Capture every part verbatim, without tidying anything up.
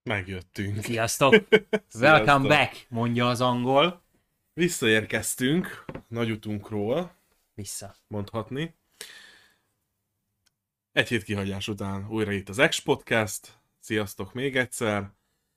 Megjöttünk. Sziasztok! Welcome Sziasztok. back, mondja az angol. Visszaérkeztünk nagy utunkról, Vissza. mondhatni. Egy hét kihagyás után újra itt az X Podcast. Sziasztok még egyszer.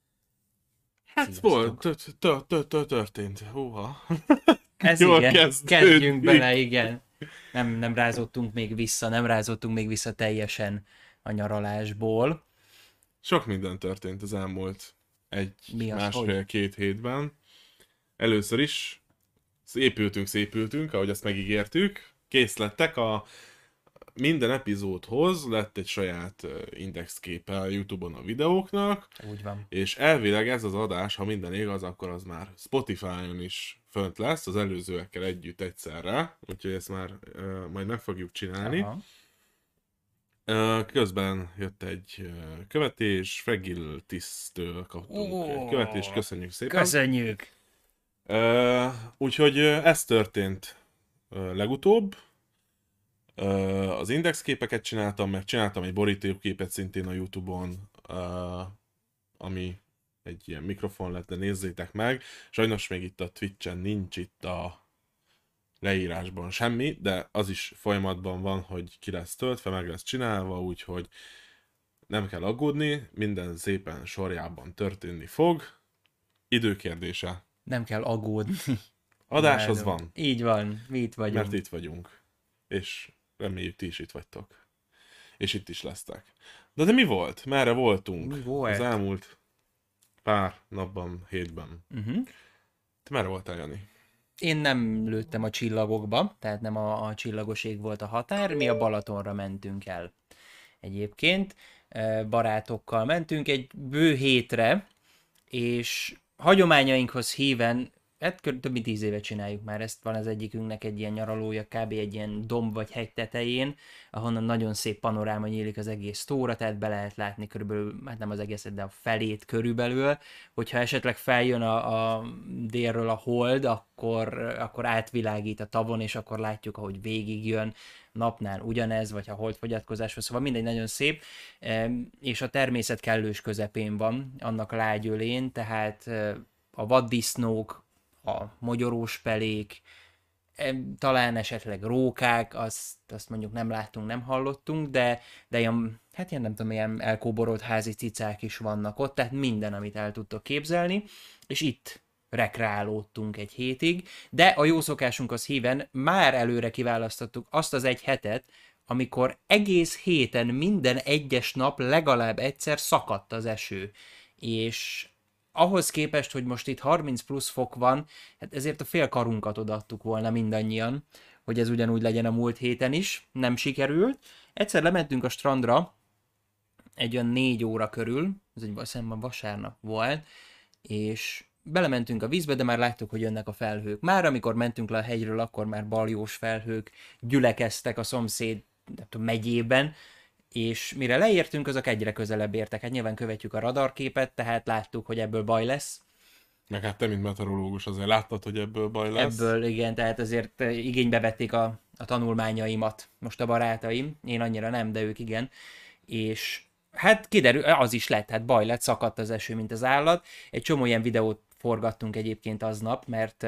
Hát Sziasztok. volt, tö- tö- tö- tö- történt. Húha. Ez Jól igen, kezdődik. kezdjünk bele, igen. Nem, nem rázottunk még vissza, nem rázottunk még vissza teljesen a nyaralásból. Sok minden történt az elmúlt egy, Mi az, másfél-két hétben. Először is szépültünk, szépültünk, ahogy azt megígértük. Kész lettek a minden epizódhoz lett egy saját ö, indexképe a YouTube-on a videóknak, Úgy van. és elvileg ez az adás, ha minden igaz, akkor az már Spotify-on is fönt lesz, az előzőekkel együtt egyszerre, úgyhogy ezt már ö, majd meg fogjuk csinálni. Aha. Ö, közben jött egy ö, követés, Fregil Tisztől kaptunk Ó, egy követést, köszönjük szépen. Köszönjük! Ö, úgyhogy ö, ez történt ö, legutóbb. Ö, az indexképeket csináltam, meg csináltam egy borítóképet szintén a YouTube-on, ö, ami egy ilyen mikrofon lett, de nézzétek meg. Sajnos még itt a Twitch-en nincs itt a leírásban semmi, de az is folyamatban van, hogy ki lesz töltve, meg lesz csinálva, úgyhogy nem kell aggódni, minden szépen sorjában történni fog. Időkérdése. Nem kell aggódni. Adás az Imádom. van, Így van, mi itt vagyunk. mert itt vagyunk. És reméljük, ti is itt vagytok. És itt is lesztek. De, de mi volt? Merre voltunk? Mi volt? Az elmúlt pár napban, hétben. Uh-huh. Te merre voltál, Jani? Én nem lőttem a csillagokba, tehát nem a, a csillagos ég volt a határ, mi a Balatonra mentünk el. Egyébként eh, barátokkal mentünk egy bő hétre, és hagyományainkhoz híven, hát kb. Több mint tíz éve csináljuk már ezt, van az egyikünknek egy ilyen nyaralója, kb. Egy ilyen domb vagy hegy tetején, ahonnan nagyon szép panoráma nyílik az egész tóra, tehát be lehet látni körülbelül, hát nem az egészet, de a felét körülbelül. Hogyha esetleg feljön a, a délről a hold, akkor, akkor átvilágít a tavon, és akkor látjuk, ahogy végigjön. Napnál ugyanez, vagy ha holdfogyatkozáshoz, szóval mindegy, nagyon szép, Em, és a természet kellős közepén van, annak lágyölén, tehát eh, a vaddisznók, a mogyorós pelék, em, talán esetleg rókák, azt, azt mondjuk nem láttunk, nem hallottunk, de, de ilyen, hát ilyen nem tudom, ilyen elkóborolt házi cicák is vannak ott, tehát minden, amit el tudtok képzelni, és itt rekreálódtunk egy hétig, de a jó szokásunkhoz híven már előre kiválasztottuk azt az egy hetet, amikor egész héten minden egyes nap legalább egyszer szakadt az eső. És ahhoz képest, hogy most itt harminc plusz fok van, hát ezért a fél karunkat odaadtuk volna mindannyian, hogy ez ugyanúgy legyen a múlt héten is, nem sikerült. Egyszer lementünk a strandra, egy olyan négy óra körül, ez egy szerintem vasárnap volt, és belementünk a vízbe, de már láttuk, hogy jönnek a felhők. Már amikor mentünk le a hegyről, akkor már baljós felhők gyülekeztek a szomszéd nem tudom, megyében, és mire leértünk, azok egyre közelebb értek. Hát nyilván követjük a radarképet, tehát láttuk, hogy ebből baj lesz. Meg hát te, mint meteorológus, azért láttad, hogy ebből baj lesz. Ebből igen, tehát azért igénybe vették a, a tanulmányaimat most a barátaim. Én annyira nem, de ők igen. És hát kiderül, az is lett, hát baj lett, szakadt az eső, mint az állat. Egy csomó ilyen videót forgattunk egyébként aznap, mert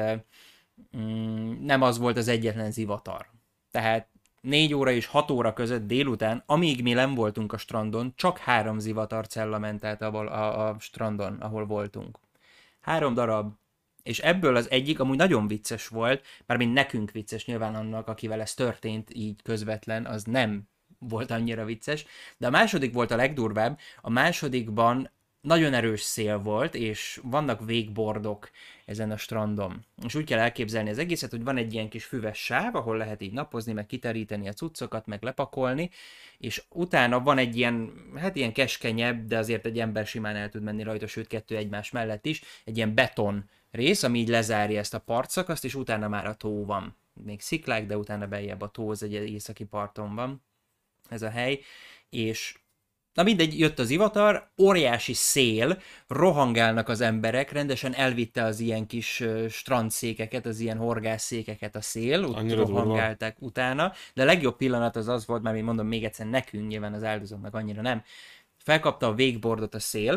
mm, nem az volt az egyetlen zivatar. Tehát négy óra és hat óra között délután, amíg mi nem voltunk a strandon, csak három zivatarcella ment át a, a, a strandon, ahol voltunk. Három darab. És ebből az egyik amúgy nagyon vicces volt, mármint nekünk vicces, nyilván annak, akivel ez történt így közvetlen, az nem volt annyira vicces, de a második volt a legdurvább, a másodikban nagyon erős szél volt, és vannak wakeboardok ezen a strandon. És úgy kell elképzelni az egészet, hogy van egy ilyen kis füves sáv, ahol lehet így napozni, meg kiteríteni a cuccokat, meg lepakolni, és utána van egy ilyen, hát ilyen keskenyebb, de azért egy ember simán el tud menni rajta, sőt kettő egymás mellett is, egy ilyen beton rész, ami így lezárja ezt a partszakaszt, és utána már a tó van. Még sziklák, de utána beljebb a tó, az egy északi parton van ez a hely, és na mindegy, jött az ivatar, óriási szél, rohangálnak az emberek, rendesen elvitte az ilyen kis uh, strandszékeket, az ilyen horgásszékeket a szél, ott Annyira rohangálták utána, de a legjobb pillanat az az volt, mert én mondom még egyszer nekünk, nyilván az áldozatnak annyira nem, felkapta a wakeboardot a szél,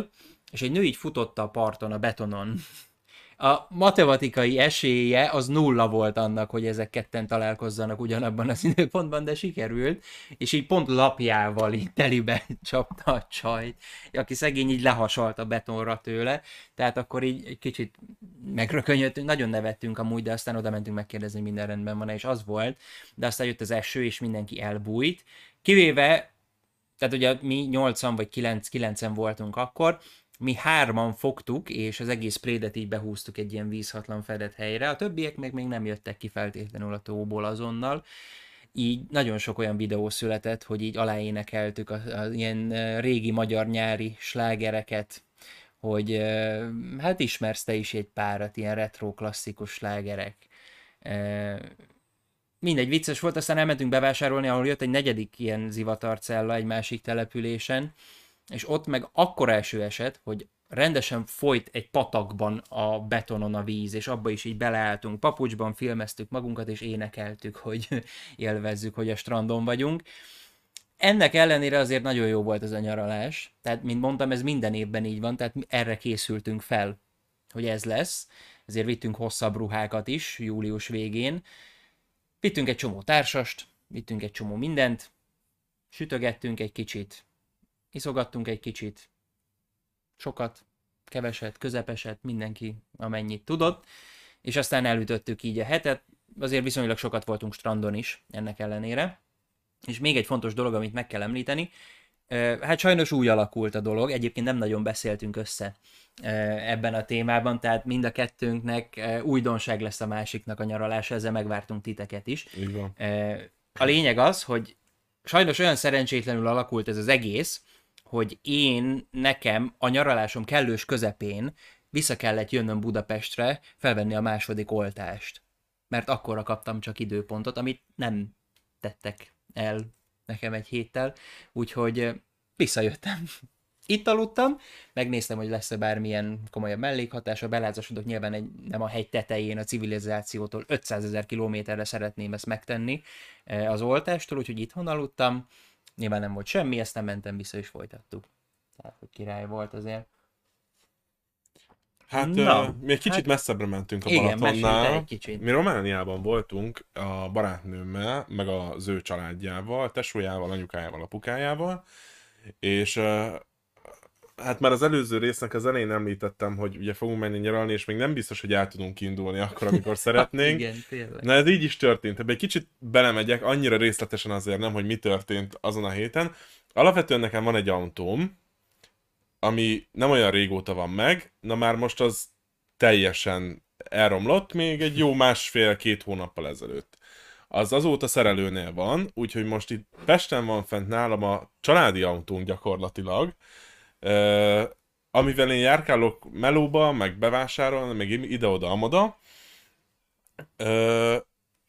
és egy nő így futott a parton, a betonon. A matematikai esélye az nulla volt annak, hogy ezek ketten találkozzanak ugyanabban az időpontban, de sikerült, és így pont lapjával így telibe csapta a csajt, aki szegény így lehasalt a betonra tőle, tehát akkor így egy kicsit megrökönyödtünk, nagyon nevettünk amúgy, de aztán oda mentünk megkérdezni, hogy minden rendben van, és az volt, de aztán jött az eső, és mindenki elbújt, kivéve, tehát ugye mi nyolcan vagy kilenc, kilencen voltunk akkor, mi hárman fogtuk, és az egész prédet így behúztuk egy ilyen vízhatlan fedett helyre, a többiek meg még nem jöttek ki feltétlenül a tóból azonnal, így nagyon sok olyan videó született, hogy így aláénekeltük az, az ilyen régi magyar nyári slágereket, hogy hát ismersz te is egy párat, ilyen retro klasszikus slágerek. Mindegy, vicces volt, aztán elmentünk bevásárolni, ahol jött egy negyedik ilyen zivatarcella egy másik településen, és ott meg akkora eső esett, hogy rendesen folyt egy patakban a betonon a víz, és abba is így beleálltunk papucsban, filmeztük magunkat, és énekeltük, hogy élvezzük, hogy a strandon vagyunk. Ennek ellenére azért nagyon jó volt ez a nyaralás, tehát mint mondtam, ez minden évben így van, tehát erre készültünk fel, hogy ez lesz, ezért vittünk hosszabb ruhákat is július végén, vittünk egy csomó társast, vittünk egy csomó mindent, sütögettünk egy kicsit, iszogattunk egy kicsit, sokat, keveset, közepeset, mindenki amennyit tudott, és aztán elütöttük így a hetet, azért viszonylag sokat voltunk strandon is, ennek ellenére. És még egy fontos dolog, amit meg kell említeni, hát sajnos úgy alakult a dolog, egyébként nem nagyon beszéltünk össze ebben a témában, tehát mind a kettőnknek újdonság lesz a másiknak a nyaralása, ezzel megvártunk titeket is. Így van. A lényeg az, hogy sajnos olyan szerencsétlenül alakult ez az egész, hogy én, nekem a nyaralásom kellős közepén vissza kellett jönnöm Budapestre felvenni a második oltást. Mert akkorra kaptam csak időpontot, amit nem tettek el nekem egy héttel, úgyhogy visszajöttem. Itt aludtam, megnéztem, hogy lesz-e bármilyen komolyabb mellékhatás, belázasodok nyilván egy, nem a hegy tetején, a civilizációtól ötszázezer kilométerre szeretném ezt megtenni az oltástól, úgyhogy itthon aludtam, nyilván nem volt semmi, aztán mentem vissza és folytattuk. Tehát, hogy király volt azért. Hát uh, mi egy kicsit hát, messzebbre mentünk a igen, Balatonnál. Mi Romániában voltunk a barátnőmmel, meg az ő családjával, tesójával, anyukájával, apukájával, és uh, hát már az előző résznek az elején említettem, hogy ugye fogunk menni nyaralni, és még nem biztos, hogy el tudunk indulni akkor, amikor szeretnénk. Igen, tényleg. Na ez így is történt. Ebbe egy kicsit belemegyek, annyira részletesen azért nem, hogy mi történt azon a héten. Alapvetően nekem van egy autóm, ami nem olyan régóta van meg, na már most az teljesen elromlott, még egy jó másfél-két hónappal ezelőtt. Az azóta szerelőnél van, úgyhogy most itt Pesten van fent nálam a családi autónk gyakorlatilag, uh, amivel én járkálok melóba, meg bevásárolni, meg ide-oda, amoda. Uh,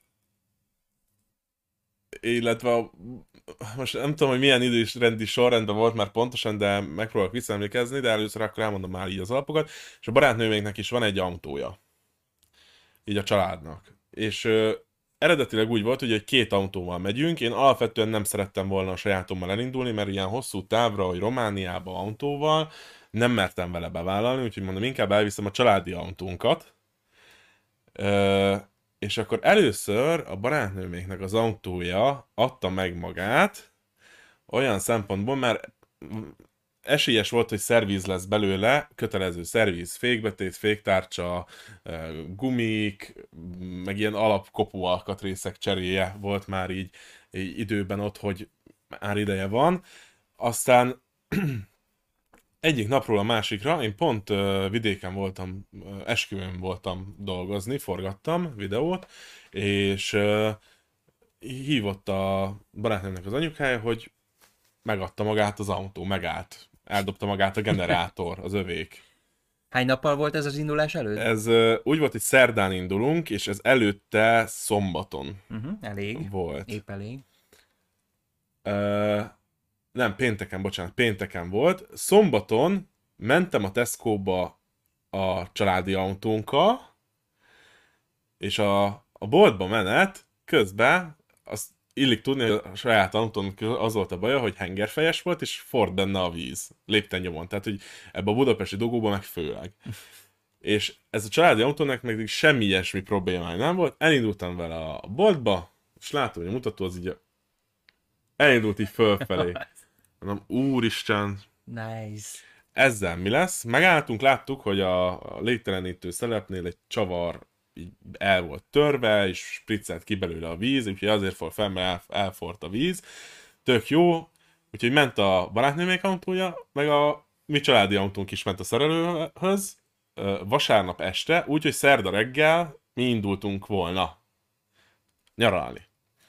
illetve most nem tudom, hogy milyen időrendi sorrendben volt már pontosan, de megpróbálok visszaemlékezni, de először akkor elmondom már így az alapokat. És a barátnőménknek is van egy autója. Így a családnak. És ö, eredetileg úgy volt, hogy két autóval megyünk. Én alapvetően nem szerettem volna a sajátommal elindulni, mert ilyen hosszú távra, hogy Romániába autóval nem mertem vele bevállalni, úgyhogy mondom, inkább elviszem a családi autónkat. Ö, És akkor először a barátnőméknek az autója adta meg magát, olyan szempontból, mert esélyes volt, hogy szervíz lesz belőle, kötelező szervíz, fékbetét, féktárcsa, gumik, meg ilyen alapkopó alkatrészek cseréje volt már így, így időben ott, hogy már ideje van. Aztán egyik napról a másikra, én pont uh, vidéken voltam, uh, esküvőn voltam dolgozni, forgattam videót, és uh, hívott a barátnőmnek az anyukája, hogy megadta magát az autó, megállt. Eldobta magát a generátor, az övék. Hány nappal volt ez az indulás előtt? Ez uh, úgy volt, hogy szerdán indulunk, és ez előtte szombaton uh-huh, elég. volt. Épp elég. Uh, Nem, pénteken, bocsánat, pénteken volt. Szombaton mentem a Tesco-ba a családi autónkkal, és a, a boltba menet közben azt illik tudni, hogy a saját autónak az volt a baja, hogy hengerfejes volt, és ford benne a víz. Lépten nyomon. Tehát, hogy ebbe a budapesti dugóban meg főleg. És ez a családi autónak meg semmi ilyesmi problémája nem volt. Elindultam vele a boltba, és látom, hogy a mutató az így elindult így fölfelé. Mondom, úristen, Nice. ezzel mi lesz? Megálltunk, láttuk, hogy a, a légtelenítő szelepnél egy csavar így el volt törve, és spriccelt ki belőle a víz, úgyhogy azért fog fel, mert el, elfort a víz. Tök jó, úgyhogy ment a barátnőmék autója, meg a mi családi autónk is ment a szerelőhöz, vasárnap este, úgyhogy szerda reggel mi indultunk volna nyaralni.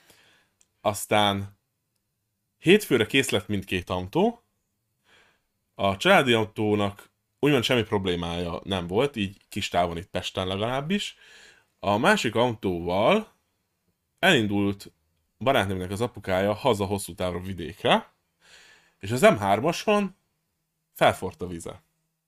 Aztán hétfőre kész lett mindkét autó, a családi autónak úgymond semmi problémája nem volt, így kis távon itt Pesten legalábbis. A másik autóval elindult barátnőmnek az apukája haza hosszú távra vidékre, és az em hármason felforrt a vize.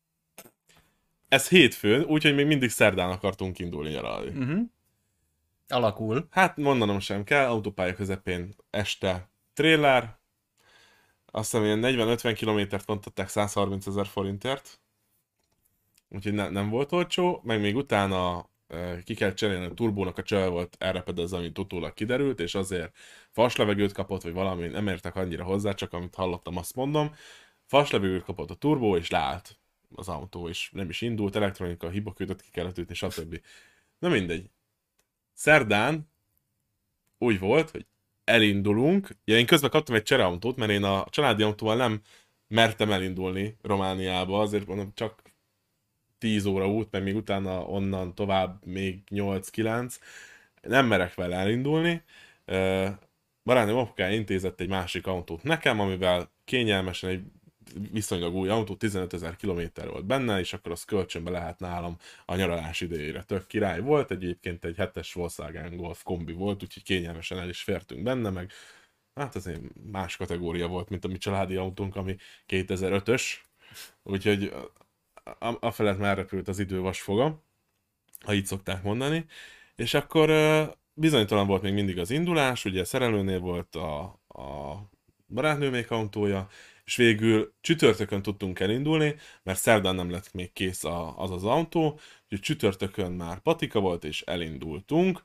Ez hétfőn, úgyhogy még mindig szerdán akartunk indulni nyaralni. Uh-huh. Alakul. Hát mondanom sem kell, autópálya közepén este trailer, azt hiszem ilyen negyven-ötven kilométert vontatták százharmincezer forintért, úgyhogy ne, nem volt olcsó, meg még utána e, ki kell cserélni a turbónak, a csöve volt elrepedezve, amit utólag kiderült, és azért faslevegőt kapott, vagy valami, nem értek annyira hozzá, csak amit hallottam, azt mondom. Faslevegőt kapott a turbó, és leállt az autó, és nem is indult, elektronika, hibakötöt ki kellett ütni, stb. Na mindegy. Szerdán úgy volt, hogy elindulunk. Ja, én közben kaptam egy csereautót, mert én a családi autóval nem mertem elindulni Romániába, azért mondom, csak tíz óra út, meg még utána onnan tovább még nyolc-kilenc. Nem merek vele elindulni. Barátnőm apukája intézett egy másik autót nekem, amivel kényelmesen egy viszonylag új autó, tizenötezer kilométer volt benne, és akkor az kölcsönbe lehet nálam a nyaralás idejére. Tök király volt, egyébként egy hetes Volkswagen Golf kombi volt, úgyhogy kényelmesen el is fértünk benne, meg hát azért más kategória volt, mint a mi családi autónk, ami kétezer-ötös, úgyhogy afelett már repült az idő vasfoga, ha így szokták mondani, és akkor bizonytalan volt még mindig az indulás, ugye szerelőnél volt a, a barátnőmék autója, és végül csütörtökön tudtunk elindulni, mert szerdán nem lett még kész a, az az autó, úgyhogy csütörtökön már patika volt, és elindultunk.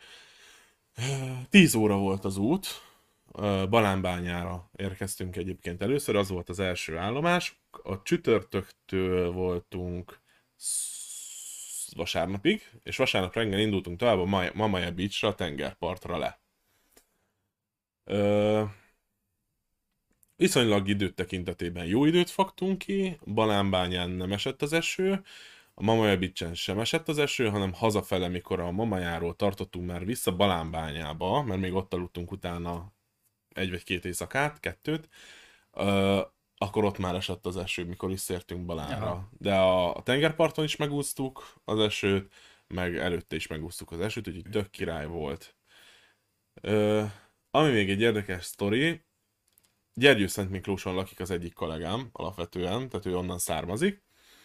tíz óra volt az út, Balánbányára érkeztünk egyébként először, az volt az első állomás. A csütörtöktől voltunk vasárnapig, és vasárnap reggel indultunk tovább a Mamaja Beachra, a tengerpartra le. Ö... Viszonylag időt tekintetében jó időt fogtunk ki, Balánbányán nem esett az eső, a Mamaja Beachen sem esett az eső, hanem hazafele, mikor a Mamajáról tartottunk már vissza Balánbányába, mert még ott aludtunk utána egy vagy két éjszakát, kettőt, uh, akkor ott már esett az eső, mikor visszaértünk Balánra. Aha. De a, a tengerparton is megúsztuk az esőt, meg előtte is megúsztuk az esőt, úgyhogy tök király volt. Uh, ami még egy érdekes sztori, Gyergyőszentmiklóson lakik az egyik kollégám alapvetően, tehát ő onnan származik,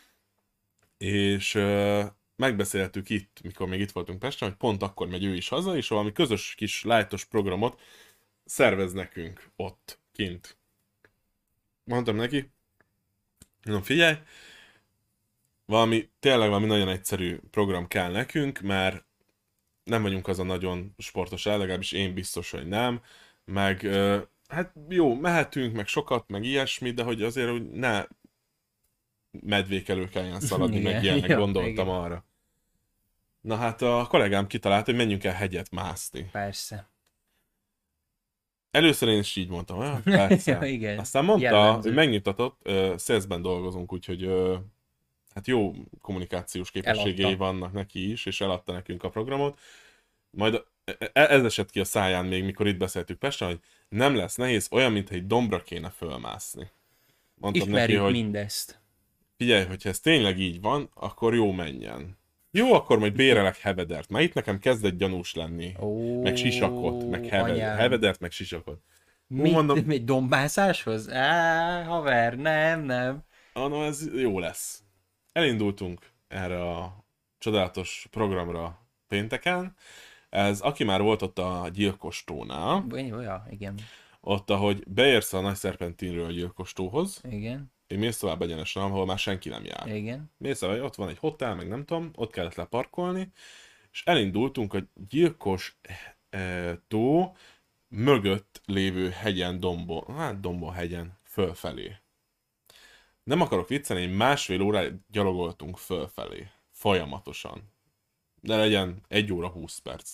és uh, megbeszéltük itt, mikor még itt voltunk Pesten, hogy pont akkor megy ő is haza, és valami közös kis lájtos programot szervez nekünk ott, kint. Mondtam neki, mondom, figyelj, valami, tényleg valami nagyon egyszerű program kell nekünk, mert nem vagyunk az a nagyon sportos el, legalábbis én biztos, hogy nem, meg uh, hát jó, mehetünk, meg sokat, meg ilyesmi, de hogy azért, hogy ne medvék elő kelljen szaladni, igen, meg ilyenek, gondoltam igen. arra. Na hát a kollégám kitalálta, hogy menjünk el hegyet mászni. Persze. Először én is így mondtam, olyan? Persze. Ja, igen. Aztán mondta, jellemző. Hogy megnyugtatott, uh, salesben dolgozunk, úgyhogy uh, hát jó kommunikációs képességei eladta. Vannak neki is, és eladta nekünk a programot. Majd ez esett ki a száján még, mikor itt beszéltük Pesten, hogy nem lesz nehéz, olyan, mintha egy dombra kéne fölmászni. Mondtam Ismerjük neki, hogy mindezt. Figyelj, hogyha ez tényleg így van, akkor jó menjen. Jó, akkor majd bérelek hevedert. Már itt nekem kezdett gyanús lenni. Ó, meg sisakot, meg heved, hevedert, meg sisakot. Mi, mondom, egy dombászáshoz? Á, haver, nem, nem. Ah, no, ez jó lesz. Elindultunk erre a csodálatos programra pénteken. Ez, aki már volt ott a gyilkos tónál, Olyan, igen. ott, ahogy beérsz a Nagy Szerpentinről a gyilkos tóhoz, Igen. én mész tovább egyenesen, ahol már senki nem jár. Igen. Mész tovább, ott van egy hotel, meg nem tudom, ott kellett leparkolni, és elindultunk a gyilkos e, tó mögött lévő hegyen, dombon, hát dombon hegyen, fölfelé. Nem akarok viccelni, másfél óráig gyalogoltunk fölfelé. Folyamatosan. De legyen egy óra húsz perc.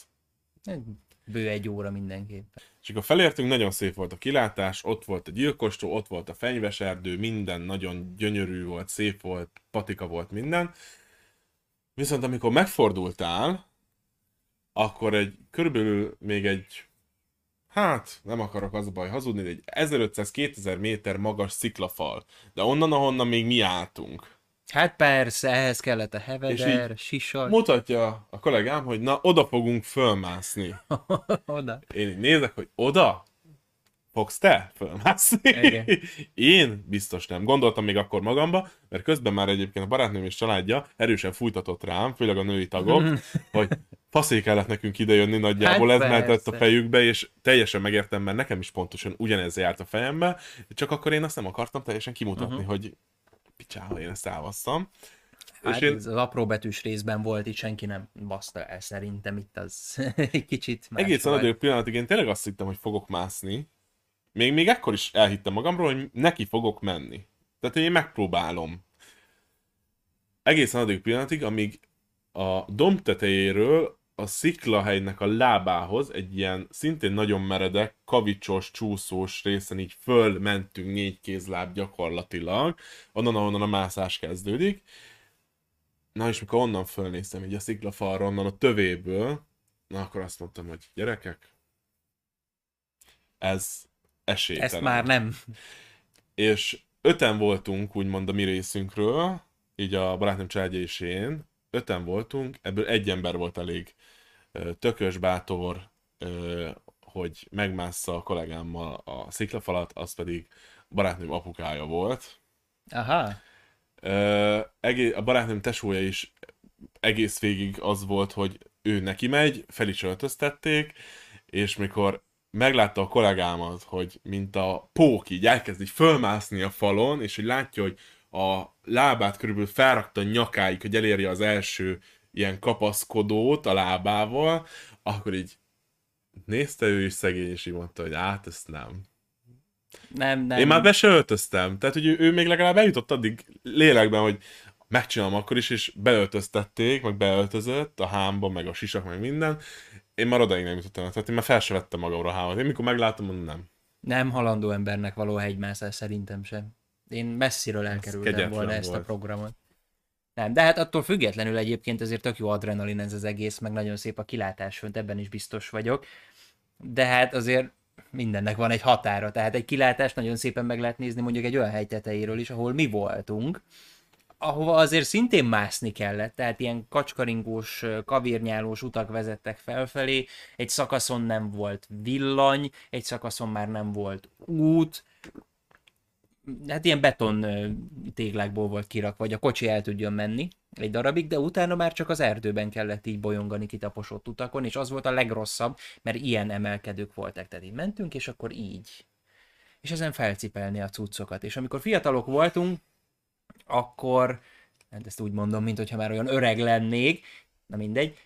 Bő egy óra mindenképpen. És akkor felértünk, nagyon szép volt a kilátás, ott volt a gyilkostó, ott volt a fenyves erdő, minden nagyon gyönyörű volt, szép volt, patika volt minden. Viszont amikor megfordultál, akkor egy, körülbelül még egy, hát nem akarok az a baj hazudni, de egy ezerötszáz-kétezer méter magas sziklafal. De onnan, ahonnan még mi álltunk. Hát persze, ehhez kellett a heveder, sisas. Mutatja a kollégám, hogy na, oda fogunk fölmászni. Oda. Én így nézek, hogy oda? Fogsz te fölmászni? Igen. Én biztos nem. Gondoltam még akkor magamba, mert közben már egyébként a barátnőm és családja erősen fújtatott rám, főleg a női tagok, hogy faszé kellett nekünk idejönni nagyjából, Hát ez persze. mehetett a fejükbe, és teljesen megértem, mert nekem is pontosan ugyanez járt a fejembe, csak akkor én azt nem akartam teljesen kimutatni, uh-huh. hogy picsába én ezt elvasszam. Hát és én... ez az apróbetűs részben volt, itt senki nem baszta el, szerintem itt az egy kicsit más Egészen volt. addig pillanatig én tényleg azt hittem, hogy fogok mászni. Még, még ekkor is elhittem magamról, hogy neki fogok menni. Tehát én megpróbálom. Egészen addig pillanatig, amíg a domb tetejéről a sziklahegynek a lábához egy ilyen szintén nagyon meredek, kavicsos, csúszós részen így fölmentünk négy kézláb gyakorlatilag, onnan, ahonnan a mászás kezdődik. Na és mikor onnan fölnéztem így a sziklafalra, onnan a tövéből, na akkor azt mondtam, hogy gyerekek, ez esélytelen. Ezt már nem. És öten voltunk, úgymond a mi részünkről, így a barátnőm családja és én, öten voltunk, ebből egy ember volt elég tökös, bátor, hogy megmássza a kollégámmal a sziklafalat, az pedig a barátnőm apukája volt. Aha. A barátnőm tesója is egész végig az volt, hogy ő neki megy, fel is öltöztették, és mikor meglátta a kollégámat, hogy mint a pók így elkezd így fölmászni a falon, és hogy látja, hogy a lábát körülbelül felrakta a nyakáig, hogy elérje az első ilyen kapaszkodót a lábával, akkor így nézte ő is szegény, és így mondta, hogy át, ezt nem. Nem, nem. Én már be se öltöztem, tehát hogy ő, ő még legalább eljutott addig lélekben, hogy megcsinálom akkor is, és beöltöztették, meg beöltözött a hámba, meg a sisak, meg minden. Én már odaig nem jutottam, tehát én már fel se vettem magamra a hámat. Én mikor meglátom, mondom, nem. Nem halandó embernek való hegymászás, szerintem sem. Én messziről elkerültem volna ezt volt. a programot. Nem, de hát attól függetlenül egyébként azért tök jó adrenalin ez az egész, meg nagyon szép a kilátás fönt, ebben is biztos vagyok. De hát azért mindennek van egy határa, tehát egy kilátást nagyon szépen meg lehet nézni mondjuk egy olyan hegy tetejéről is, ahol mi voltunk, ahova azért szintén mászni kellett, tehát ilyen kacskaringós, kavírnyálós utak vezettek felfelé, egy szakaszon nem volt villany, egy szakaszon már nem volt út, hát ilyen beton téglákból volt kirakva, vagy a kocsi el tudjon menni egy darabig, de utána már csak az erdőben kellett így bolyongani kitaposott utakon, és az volt a legrosszabb, mert ilyen emelkedők voltak, tehát így mentünk, és akkor így. És ezen felcipelni a cuccokat. És amikor fiatalok voltunk, akkor, hát ezt úgy mondom, mint hogyha már olyan öreg lennék, na mindegy,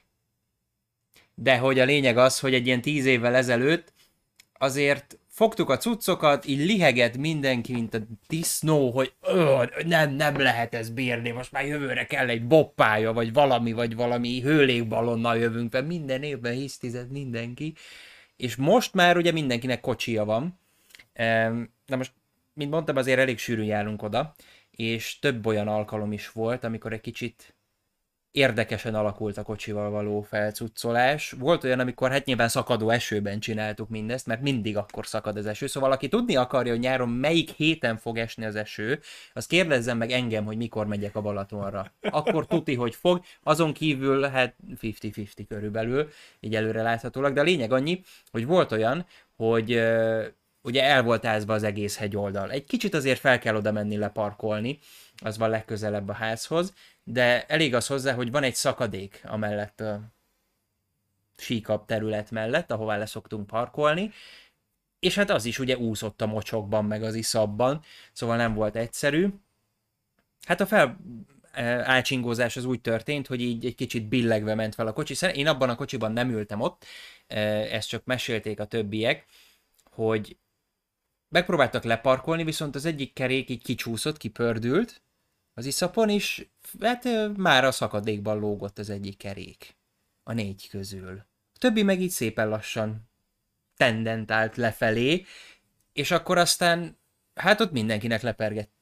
de hogy a lényeg az, hogy egy ilyen tíz évvel ezelőtt azért fogtuk a cuccokat, így liheget mindenki, mint a disznó, hogy ö, nem, nem lehet ez bírni, most már jövőre kell egy boppája, vagy valami, vagy valami hőlékballonnal jövünk fel, minden évben hisztizett mindenki, és most már ugye mindenkinek kocsija van, na most, mint mondtam, azért elég sűrűn járunk oda, és több olyan alkalom is volt, amikor egy kicsit érdekesen alakult a kocsival való felcuccolás. Volt olyan, amikor hát nyilván szakadó esőben csináltuk mindezt, mert mindig akkor szakad az eső. Szóval aki tudni akarja, hogy nyáron melyik héten fog esni az eső, az kérdezzen meg engem, hogy mikor megyek a Balatonra. Akkor tuti, hogy fog, azon kívül hát fifty-fifty körülbelül, így előre láthatólag, de a lényeg annyi, hogy volt olyan, hogy uh, ugye el volt ázva az egész hegyoldal. Egy kicsit azért fel kell oda menni leparkolni, az van legközelebb a házhoz, de elég az hozzá, hogy van egy szakadék amellett, síkabb terület mellett, ahová leszoktunk parkolni, és hát az is ugye úszott a mocsokban, meg az iszapban, szóval nem volt egyszerű. Hát a fel ácsingózás az úgy történt, hogy így egy kicsit billegve ment fel a kocsi. Én abban a kocsiban nem ültem ott, ezt csak mesélték a többiek, hogy megpróbáltak leparkolni, viszont az egyik kerék így kicsúszott, kipördült az iszapon, és hát már a szakadékban lógott az egyik kerék. A négy közül. A többi meg így szépen lassan tendentált lefelé, és akkor aztán, hát ott mindenkinek lepergett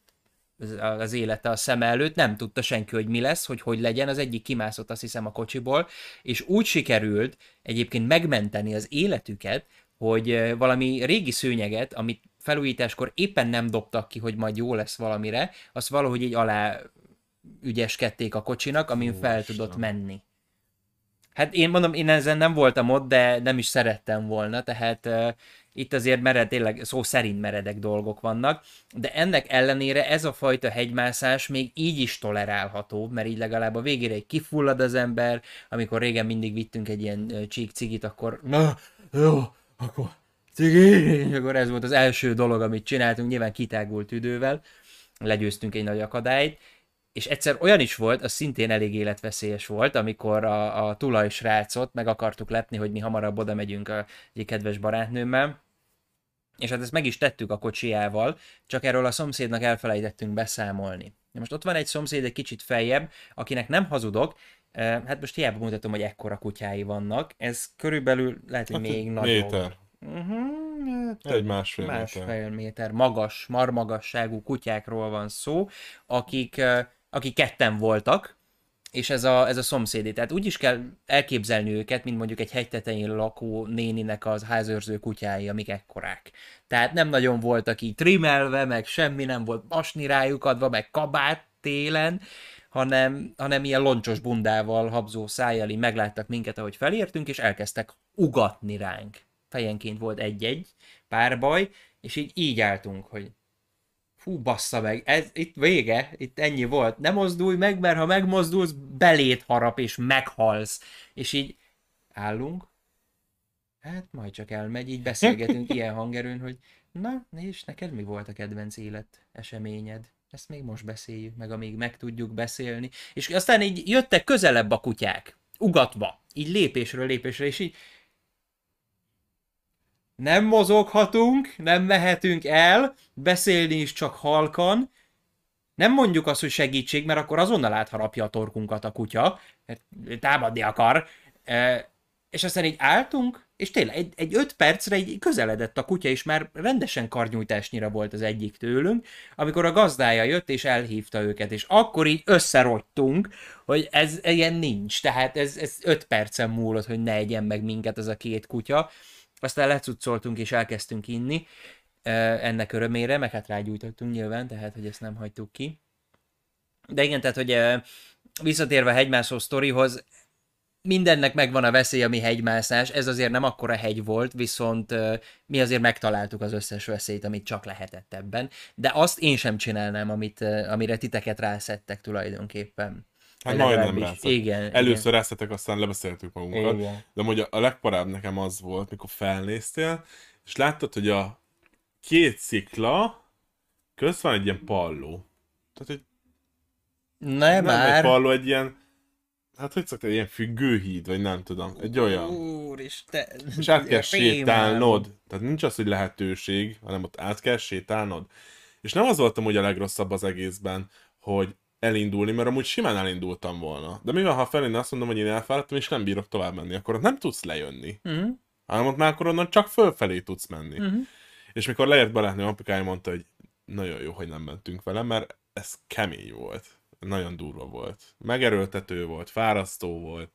az élete a szeme előtt, nem tudta senki, hogy mi lesz, hogy hogy legyen, az egyik kimászott azt hiszem a kocsiból, és úgy sikerült egyébként megmenteni az életüket, hogy valami régi szőnyeget, amit felújításkor éppen nem dobtak ki, hogy majd jó lesz valamire, azt valahogy így alá ügyeskedték a kocsinak, amin Ó, fel Isten. tudott menni. Hát én mondom, én ezen nem voltam ott, de nem is szerettem volna, tehát uh, itt azért mered, tényleg szó szerint meredek dolgok vannak, de ennek ellenére ez a fajta hegymászás még így is tolerálható, mert így legalább a végére egy kifullad az ember, amikor régen mindig vittünk egy ilyen uh, csík cigit, akkor na, jó, akkor cigi, és akkor ez volt az első dolog, amit csináltunk, nyilván kitágult tüdővel, legyőztünk egy nagy akadályt, és egyszer olyan is volt, az szintén elég életveszélyes volt, amikor a, a tulajsrácot meg akartuk lepni, hogy mi hamarabb oda megyünk a, egy kedves barátnőmmel, és hát ezt meg is tettük a kocsijával, csak erről a szomszédnak elfelejtettünk beszámolni. Most ott van egy szomszéd egy kicsit feljebb, akinek nem hazudok, hát most hiába mutatom, hogy ekkora kutyái vannak, ez körülbelül lehet, hogy Hát még nagyobb. méter. Uh-huh, Egy másfél, másfél méter. méter magas, marmagasságú kutyákról van szó, akik, akik ketten voltak, és ez a, ez a szomszédé. Tehát úgy is kell elképzelni őket, mint mondjuk egy hegy tetején lakó néninek az házőrző kutyái, amik ekkorák. Tehát nem nagyon voltak így trimelve, meg semmi nem volt masni rájuk adva, meg kabát télen, hanem, hanem ilyen loncsos bundával, habzó szájjal így megláttak minket, ahogy felértünk, és elkezdtek ugatni ránk. Fejenként volt egy-egy párbaj, és így így álltunk, hogy fú, bassza meg, ez itt vége, itt ennyi volt, ne mozdulj meg, mert ha megmozdulsz, belét harap, és meghalsz. És így állunk, hát majd csak elmegy, így beszélgetünk ilyen hangerőn, hogy na, és neked mi volt a kedvenc élet eseményed? Ezt még most beszéljük meg, amíg meg tudjuk beszélni. És aztán így jöttek közelebb a kutyák, ugatva, így lépésről lépésre, és így nem mozoghatunk, nem mehetünk el, beszélni is csak halkan. Nem mondjuk azt, hogy segítség, mert akkor azonnal átharapja a torkunkat a kutya, mert támadni akar. E, és aztán így álltunk, és tényleg egy, egy öt percre így közeledett a kutya, és már rendesen karnyújtásnyira volt az egyik tőlünk, amikor a gazdája jött, és elhívta őket, és akkor így összerogytunk, hogy ez ilyen nincs. Tehát ez, ez öt percen múlott, hogy ne egyen meg minket ez a két kutya. Aztán lecuccoltunk és elkezdtünk inni ennek örömére, meg hát rágyújtottunk nyilván, tehát hogy ezt nem hagytuk ki. De igen, tehát hogy visszatérve a hegymászó sztorihoz, mindennek megvan a veszély, ami hegymászás, ez azért nem akkora hegy volt, viszont mi azért megtaláltuk az összes veszélyt, amit csak lehetett ebben, de azt én sem csinálnám, amit, amire titeket rászettek tulajdonképpen. Hát majdnem rá. Igen. Először rászettek, aztán lebeszéltük magunkat. Igen. De amúgy a legparább nekem az volt, mikor felnéztél, és láttad, hogy a két szikla közt van egy ilyen palló. Tehát egy Nem, nem már. egy palló, egy ilyen, hát hogy szokta, egy ilyen függőhíd, vagy nem tudom, egy olyan. Úristen. És át kell Rémálom. sétálnod. Tehát nincs az, hogy lehetőség, hanem ott át kell sétálnod. És nem az voltam, hogy a legrosszabb az egészben, hogy elindulni, mert amúgy simán elindultam volna. De mi van, ha felindul, azt mondom, hogy én elfáradtam, és nem bírok tovább menni, akkor ott nem tudsz lejönni. Uh-huh. Hanem ott már akkor onnan csak fölfelé tudsz menni. Uh-huh. És mikor leért barátnő, apukája mondta, hogy nagyon jó, hogy nem mentünk vele, mert ez kemény volt. Nagyon durva volt. Megerőltető volt, fárasztó volt.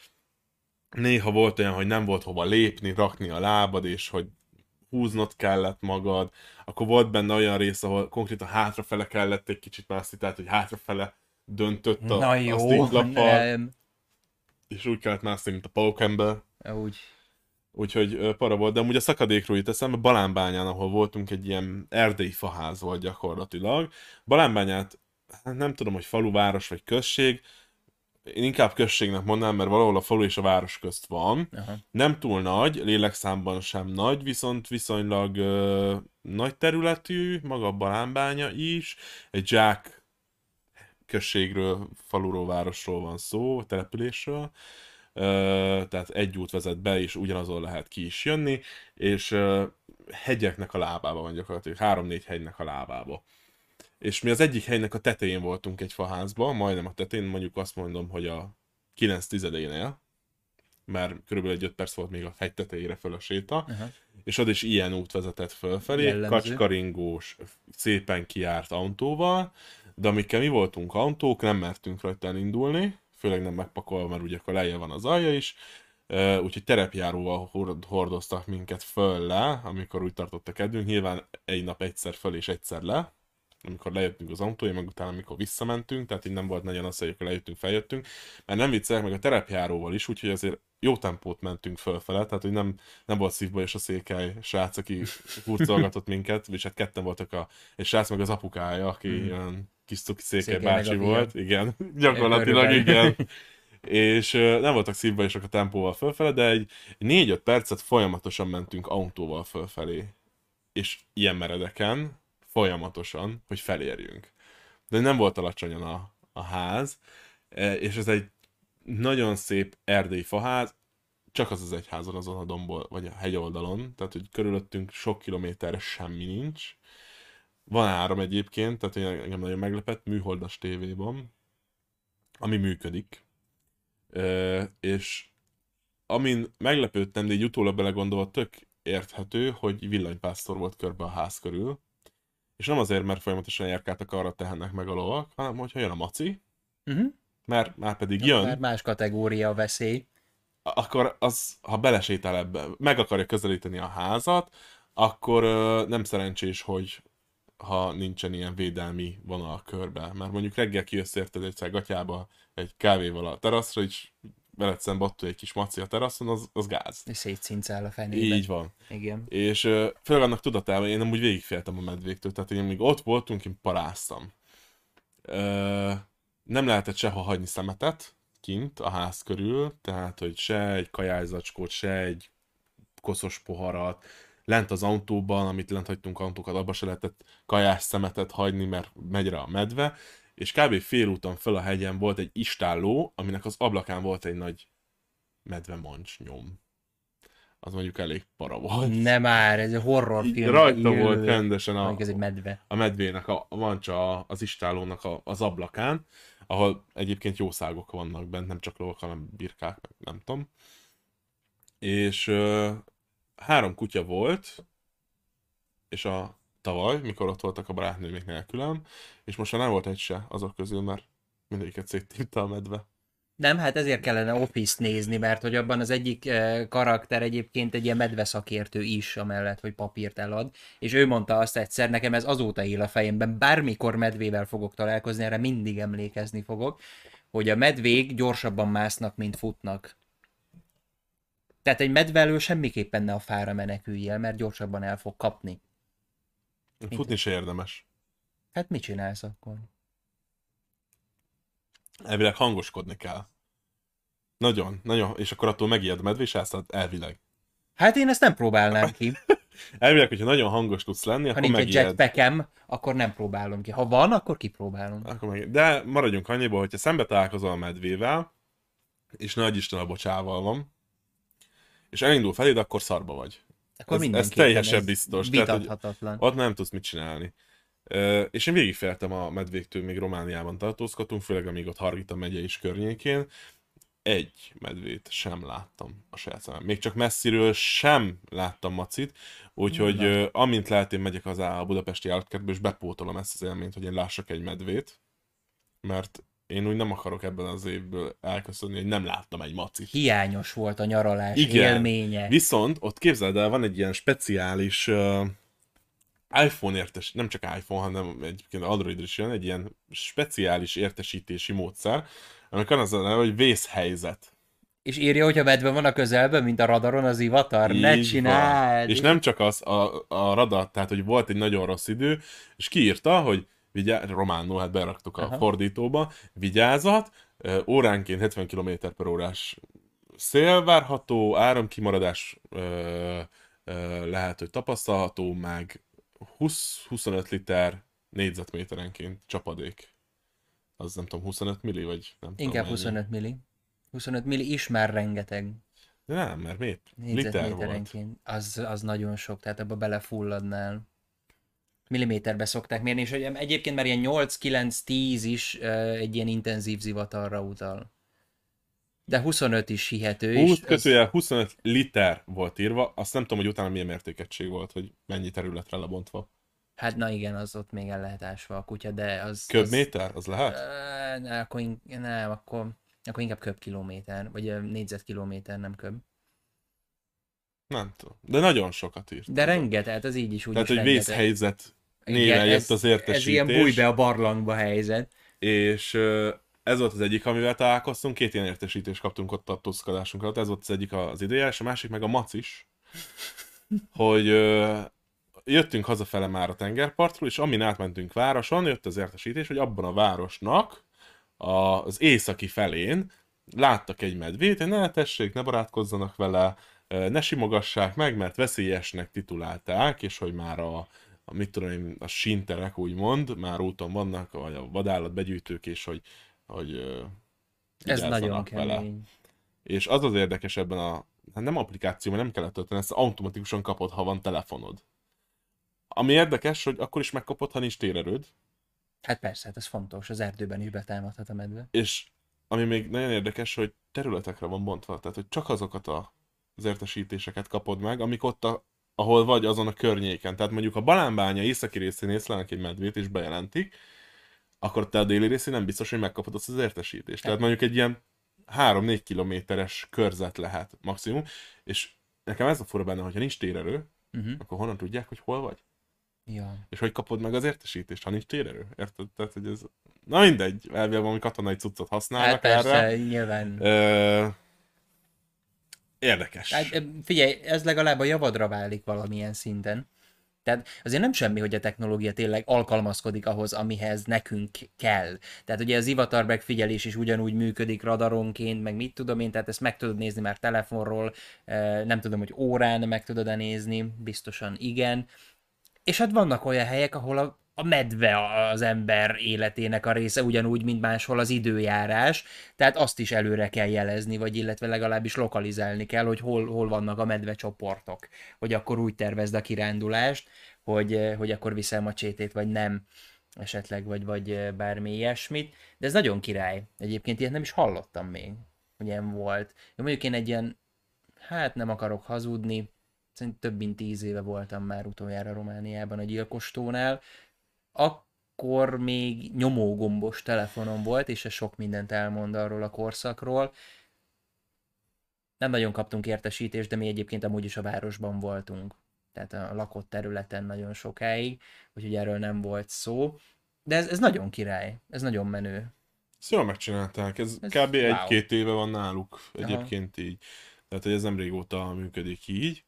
Néha volt olyan, hogy nem volt hova lépni, rakni a lábad, és hogy húznod kellett magad. Akkor volt benne olyan rész, ahol konkrétan hátrafele kellett egy kicsit mászni, tehát hogy hátrafele döntött a, Na jó, a sziklafal, nem. és úgy kellett mászni, mint a pókember. Úgy. Úgyhogy ö, para volt, de amúgy a szakadékról jut eszembe, Balánbányán, ahol voltunk, egy ilyen erdélyi faház volt gyakorlatilag. Balánbányát, hát nem tudom, hogy falu, város vagy község, én inkább községnek mondanám, mert valahol a falu és a város közt van. Aha. Nem túl nagy, lélekszámban sem nagy, viszont viszonylag ö, nagy területű, maga a Balánbánya is. Egy zsák községről, faluról, városról van szó, településről. Ö, tehát egy út vezet be, és ugyanazon lehet ki is jönni, és ö, hegyeknek a lábába van gyakorlatilag, három-négy hegynek a lábába. És mi az egyik helynek a tetején voltunk egy faházba, majdnem a tetején, mondjuk azt mondom, hogy a kilenc tizedénél, mert körülbelül egy öt perc volt még a hegy tetejére föl a séta, Aha. és oda is ilyen út vezetett fölfelé, Jellemző. kacskaringós, szépen kijárt autóval, de amikkel mi voltunk autók, nem mertünk rajta elindulni, főleg nem megpakolva, mert ugye akkor lejjel van az alja is, Uh, úgyhogy terepjáróval hord- hordoztak minket föl le, amikor úgy tartottak kedvünk, nyilván egy nap egyszer föl és egyszer le, amikor lejöttünk az autója, meg utána amikor visszamentünk, tehát így nem volt nagyon az, hogy akkor lejöttünk, feljöttünk, mert nem viccelek, meg a terepjáróval is, úgyhogy azért jó tempót mentünk fölfele, tehát hogy nem, nem volt szívbajos a székely srác, aki hurcolgatott minket, és hát ketten voltak a, egy srác meg az apukája, aki mm. ilyen kis cuki székely Székely bácsi meg a volt, igen, gyakorlatilag Körülbelül. igen. És uh, nem voltak szívbajosok a tempóval fölfele, de egy négy-öt percet folyamatosan mentünk autóval fölfelé. És ilyen meredeken, folyamatosan, hogy felérjünk. De nem volt alacsonyan a, a ház, e, és ez egy nagyon szép erdélyi faház, csak az az egy házon azon a dombol, vagy a hegyoldalon, tehát hogy körülöttünk sok kilométerre semmi nincs. Van áram egyébként, tehát hogy engem nagyon meglepett, műholdas tévé van, ami működik. E, és amin meglepődtem, de így utólag belegondolva tök érthető, hogy villanypásztor volt körbe a ház körül. És nem azért, mert folyamatosan járkáltak arra tehennek meg a lovak, hanem hogyha jön a maci, Uh-huh. mert már pedig jön, Már más kategória a veszély. akkor az, ha belesétál ebbe, meg akarja közelíteni a házat, akkor ö, nem szerencsés, hogy ha nincsen ilyen védelmi vonal a körbe. Mert mondjuk reggel kijössz érted egyszer gatyába egy kávéval a teraszra, és veled szembe ott egy kis maci a teraszon, az, az gáz. És szétszincál a fenébe. Így van. Igen. És ö, főleg annak tudatában, én nem úgy végigféltem a medvéktől, tehát én még ott voltunk, én paráztam. Ö, nem lehetett sehol hagyni szemetet kint a ház körül, tehát hogy se egy kajázacskót, se egy koszos poharat, lent az autóban, amit lent hagytunk autókat, abba se lehetett kajás szemetet hagyni, mert megy rá a medve, és kb. Félúton föl a hegyen volt egy istálló, aminek az ablakán volt egy nagy medvemancs nyom. Az mondjuk elég para volt. Nem már, ez egy horrorfilm. Rajta volt rendesen a, ez egy medve. a medvének a, a mancsa az istállónak a, az ablakán, ahol egyébként jószágok vannak bent, nem csak lovak, hanem birkák, meg nem tudom. És ö, három kutya volt, és a tavaly, mikor ott voltak a barátnőmék nélkülem, és most már nem volt egy se azok közül, mert mindegyiket széttépte a medve. Nem, hát ezért kellene Office-t nézni, mert hogy abban az egyik eh, karakter egyébként egy ilyen medveszakértő is, amellett, hogy papírt elad, és ő mondta azt egyszer, nekem ez azóta él a fejemben, bármikor medvével fogok találkozni, erre mindig emlékezni fogok, hogy a medvék gyorsabban másznak, mint futnak. Tehát egy medve elől semmiképpen ne a fára meneküljél, mert gyorsabban el fog kapni. Futni se érdemes. Hát mit csinálsz akkor? Elvileg hangoskodni kell. Nagyon, nagyon, és akkor attól megijed a medvésház, tehát elvileg. Hát én ezt nem próbálnám ki. Elvileg, hogyha nagyon hangos tudsz lenni, Ha akkor nincs egy megijed. jetpackem, akkor nem próbálom ki. Ha van, akkor kipróbálom. Akkor meg... De maradjunk annyiból, hogyha szembe találkozol a medvével, és nagy Isten a bocsával van, és elindul feléd, akkor szarba vagy. Akkor ez, ez mindenképpen teljesen ez biztos. Tehát, hogy vitathatatlan. ott nem tudsz mit csinálni. Uh, és én végigféltem a medvéktől, még Romániában tartózkodtunk, főleg amíg ott Hargita megye is környékén. Egy medvét sem láttam a saját szemem. Még csak messziről sem láttam macit, úgyhogy uh, amint lehet, én megyek az a budapesti állatkertbe, és bepótolom ezt az élményt, hogy én lássak egy medvét, mert én úgy nem akarok ebben az évből elköszönni, hogy nem láttam egy macit. Hiányos volt a nyaralás Igen. élménye. Viszont ott képzeld el, van egy ilyen speciális uh, iPhone értes, nem csak iPhone, hanem egyébként Android is jön, egy ilyen speciális értesítési módszer, aminek az a neve, hogy vészhelyzet. És írja, hogy a medve van a közelben, mint a radaron az ivatar. Így Ne van. csináld! És nem csak az a, a radar, tehát hogy volt egy nagyon rossz idő, és kiírta, hogy vigyá... románul, hát beraktuk a Aha. fordítóba, vigyázat, Ö, óránként hetven kilométer per órás szél várható, áramkimaradás ö, ö, lehet, hogy tapasztalható, meg húsz-huszonöt liter négyzetméterenként csapadék. Az nem tudom, huszonöt milli, vagy nem tudom Inkább mennyi. huszonöt milli. huszonöt milli is már rengeteg. De nem, mert miért? Liter volt. Négyzetméterenként. Az, az nagyon sok, tehát abba belefulladnál. Milliméterbe szokták mérni, és hogy egyébként már ilyen nyolc kilenc tíz is uh, egy ilyen intenzív zivatarra utal. De huszonöt is hihető, húsz és ez, kötőjel huszonöt liter volt írva, azt nem tudom, hogy utána milyen mértékegység volt, hogy mennyi területre lebontva. hát na igen, az ott még el lehet ásva a kutya, de az... az Köbméter? Az lehet? uh, ne, akkor, in, nem, akkor, akkor inkább köbkilométer, vagy uh, négyzetkilométer, nem köb. Nem tudom. De nagyon sokat írt. De rengeteg, az így is úgy Tehát, is hogy rengeteg. vészhelyzet néven Igen, jött ez, az ez ilyen búj értesítés, be a barlangba helyzet. és ö, ez volt az egyik, amivel találkoztunk, két ilyen értesítést kaptunk ott a tuszkadásunk alatt, ez volt az egyik az időjárás, a másik meg a mac is, hogy ö, jöttünk hazafele már a tengerpartról, és amin átmentünk városon, jött az értesítés, hogy abban a városnak a, az északi felén láttak egy medvét, hogy ne tessék, ne barátkozzanak vele, ne simogassák meg, mert veszélyesnek titulálták, és hogy már a, a mit tudom én, a sinterek úgymond, már úton vannak, vagy a vadállatbegyűjtők, és hogy, hogy ö, Ez nagyon vigyázzanak vele. kemény. És az az érdekes ebben a, hát nem applikációban nem kellett tölteni, ezt automatikusan kapod, ha van telefonod. Ami érdekes, hogy akkor is megkapod, ha nincs térerőd, Hát persze, hát ez fontos, az erdőben is betámadhat a medve. és ami még nagyon érdekes, hogy területekre van bontva, tehát hogy csak azokat a, az értesítéseket kapod meg, amik ott, a, ahol vagy azon a környéken. Tehát mondjuk a Balánbánya északi részén észlelnek egy medvét és bejelentik, akkor te a déli részén nem biztos, hogy megkapod azt az értesítést. Tehát mondjuk egy ilyen három-négy kilométeres körzet lehet maximum, és nekem ez a fura benne, hogyha nincs térerő, Uh-huh. akkor honnan tudják, hogy hol vagy? Ja. És hogy kapod meg az értesítést, ha nincs térerő? Érted? Tehát, hogy ez... Na mindegy, elvileg valami katonai cuccot használnak Hát persze, erre. nyilván. Ö... Érdekes. Hát ö, figyelj, ez legalább a javadra válik valamilyen szinten. Tehát azért nem semmi, hogy a technológia tényleg alkalmazkodik ahhoz, amihez nekünk kell. Tehát ugye az ivatar megfigyelés is ugyanúgy működik radaronként, meg mit tudom én, tehát ezt meg tudod nézni már telefonról, ö, nem tudom, hogy órán meg tudod-e nézni, biztosan igen. És hát vannak olyan helyek, ahol a, a medve az ember életének a része, ugyanúgy, mint máshol az időjárás, tehát azt is előre kell jelezni, vagy illetve legalábbis lokalizálni kell, hogy hol, hol vannak a medvecsoportok, hogy akkor úgy tervezd a kirándulást, hogy, hogy akkor viszel macsétét, vagy nem, esetleg, vagy, vagy bármi ilyesmit. De ez nagyon király. Egyébként ilyet nem is hallottam még, hogy ilyen volt. Jó, mondjuk én egy ilyen, hát nem akarok hazudni, szerintem több mint tíz éve voltam már utoljára Romániában a Gyilkostónál. Akkor még nyomógombos telefonom volt, és ez sok mindent elmond arról a korszakról. Nem nagyon kaptunk értesítést, de mi egyébként amúgy is a városban voltunk. Tehát a lakott területen nagyon sokáig, úgyhogy erről nem volt szó. De ez, ez nagyon király, ez nagyon menő. Ezt jól megcsinálták, ez, Ez kb. wow. egy-két éve van náluk Aha. egyébként így. Tehát, hogy ez nem régóta működik így.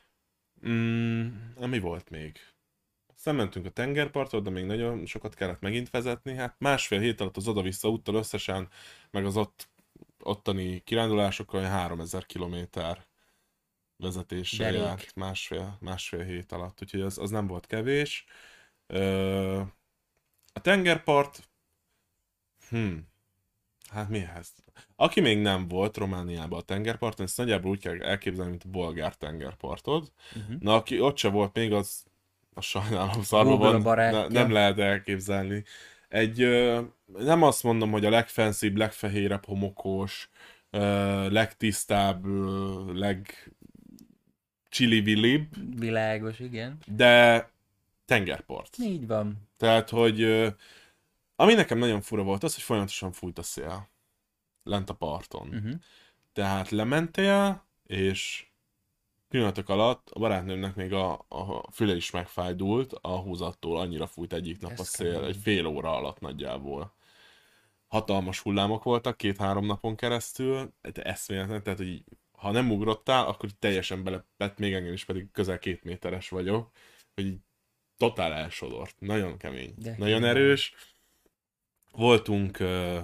Mm, ami volt még? Aztán mentünk a tengerparton, de még nagyon sokat kellett megint vezetni. Hát másfél hét alatt az oda-vissza úttal összesen, meg az ott, ottani kirándulásokkal olyan háromezer kilométer vezetéssel Derék. járt másfél, másfél hét alatt, úgyhogy az, az nem volt kevés. Ö, a tengerpart, hm, hát mihez? Aki még nem volt Romániában a tengerparton, ezt nagyjából úgy kell elképzelni, mint a bolgár tengerpartod. Uh-huh. Na, aki ott se volt még, az, az sajnálom, szarva Google a van, barátja. ne, nem lehet elképzelni. Egy, ö, nem azt mondom, hogy a legfenszibb, legfehérebb homokos, ö, legtisztább, ö, legcsili-villibb, Világos, igen. de tengerpart. Így van. Tehát, hogy ö, ami nekem nagyon fura volt, az, hogy folyamatosan fújt a szél lent a parton. Uh-huh. Tehát lementél, és pillanatok alatt a barátnőmnek még a, a füle is megfájdult a húzattól, annyira fújt egyik nap Ez a szél, kemény. egy fél óra alatt nagyjából. Hatalmas hullámok voltak két-három napon keresztül, de eszméletlen, tehát hogy így, ha nem ugrottál, akkor így teljesen belepett, még engem is, pedig közel két méteres vagyok, hogy így totál elsodort. Nagyon kemény. De nagyon király. erős. Voltunk uh,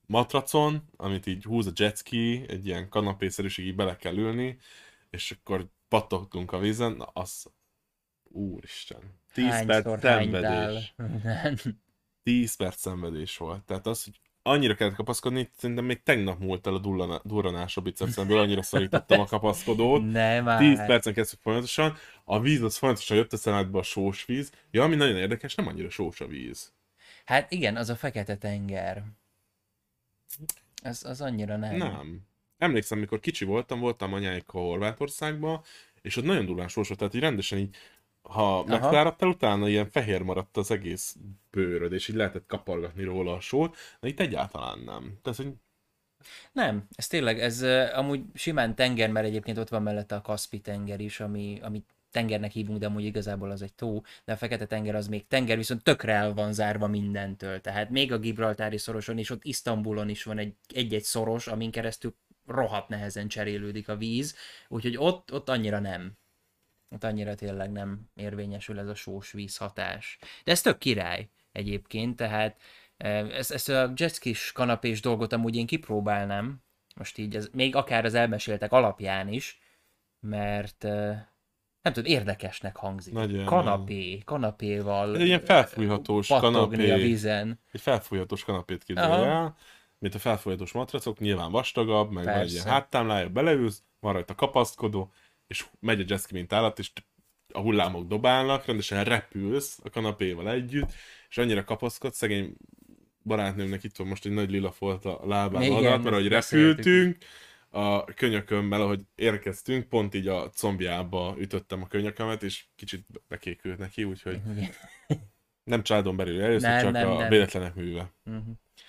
matracon, amit így húz a jetski, egy ilyen kanapészerűség, így bele kell ülni, és akkor pattogtunk a vízen, na az, úristen, tíz perc Hányszor hánytál? szenvedés. tíz perc szenvedés volt. Tehát az, hogy annyira kellett kapaszkodni, szerintem még tegnap múlt el a dullana- durranás a bicepszemből, annyira szorítottam a kapaszkodót. Nem tíz már. percen kezdtük folyamatosan, a víz az folyamatosan jött a szemedbe, a sós víz. Ja, ami nagyon érdekes, nem annyira sós a víz. Hát igen, az a fekete tenger. Az, az annyira nem. Nem. Emlékszem, mikor kicsi voltam, voltam anyáikkal Horvátországban, és ott nagyon durván sós volt, tehát így rendesen így, ha megfáradtál, utána ilyen fehér maradt az egész bőröd, és így lehetett kapargatni róla a sót, de itt egyáltalán nem. Tehát, hogy Nem, ez tényleg, ez uh, amúgy simán tenger, mert egyébként ott van mellette a Kaszpi tenger is, ami, ami tengernek hívunk, de amúgy igazából az egy tó, de a Fekete tenger az még tenger, viszont tökre el van zárva mindentől. Tehát még a Gibraltári szoroson és ott Isztambulon is van egy, egy-egy szoros, amin keresztül rohadt nehezen cserélődik a víz, úgyhogy ott, ott annyira nem. Ott annyira tényleg nem érvényesül ez a sós víz hatás. De ez tök király egyébként, tehát ezt, ezt a jetskis kanapés dolgot amúgy én kipróbálnám, most így ez, még akár az elmeséltek alapján is, mert nem tudom, érdekesnek hangzik. nagyon... Kanapé, kanapéval Egy ilyen felfújhatós pattogni kanapé, a vízen. egy felfújhatós kanapét képzelj el, mint a felfújhatós matracok, nyilván vastagabb, meg van egy ilyen háttámlája, beleülsz, van rajta kapaszkodó, és megy a jetski mint állat, és a hullámok dobálnak, rendesen repülsz a kanapéval együtt, és annyira kapaszkodsz, szegény barátnőmnek itt van most egy nagy lila folt a lábában alatt, mert ahogy repültünk, a könyökömmel, ahogy érkeztünk, pont így a combjába ütöttem a könyökömet, és kicsit bekékült neki, úgyhogy nem családon belül először, nem, csak nem, a nem. véletlenek műve. Uh-huh.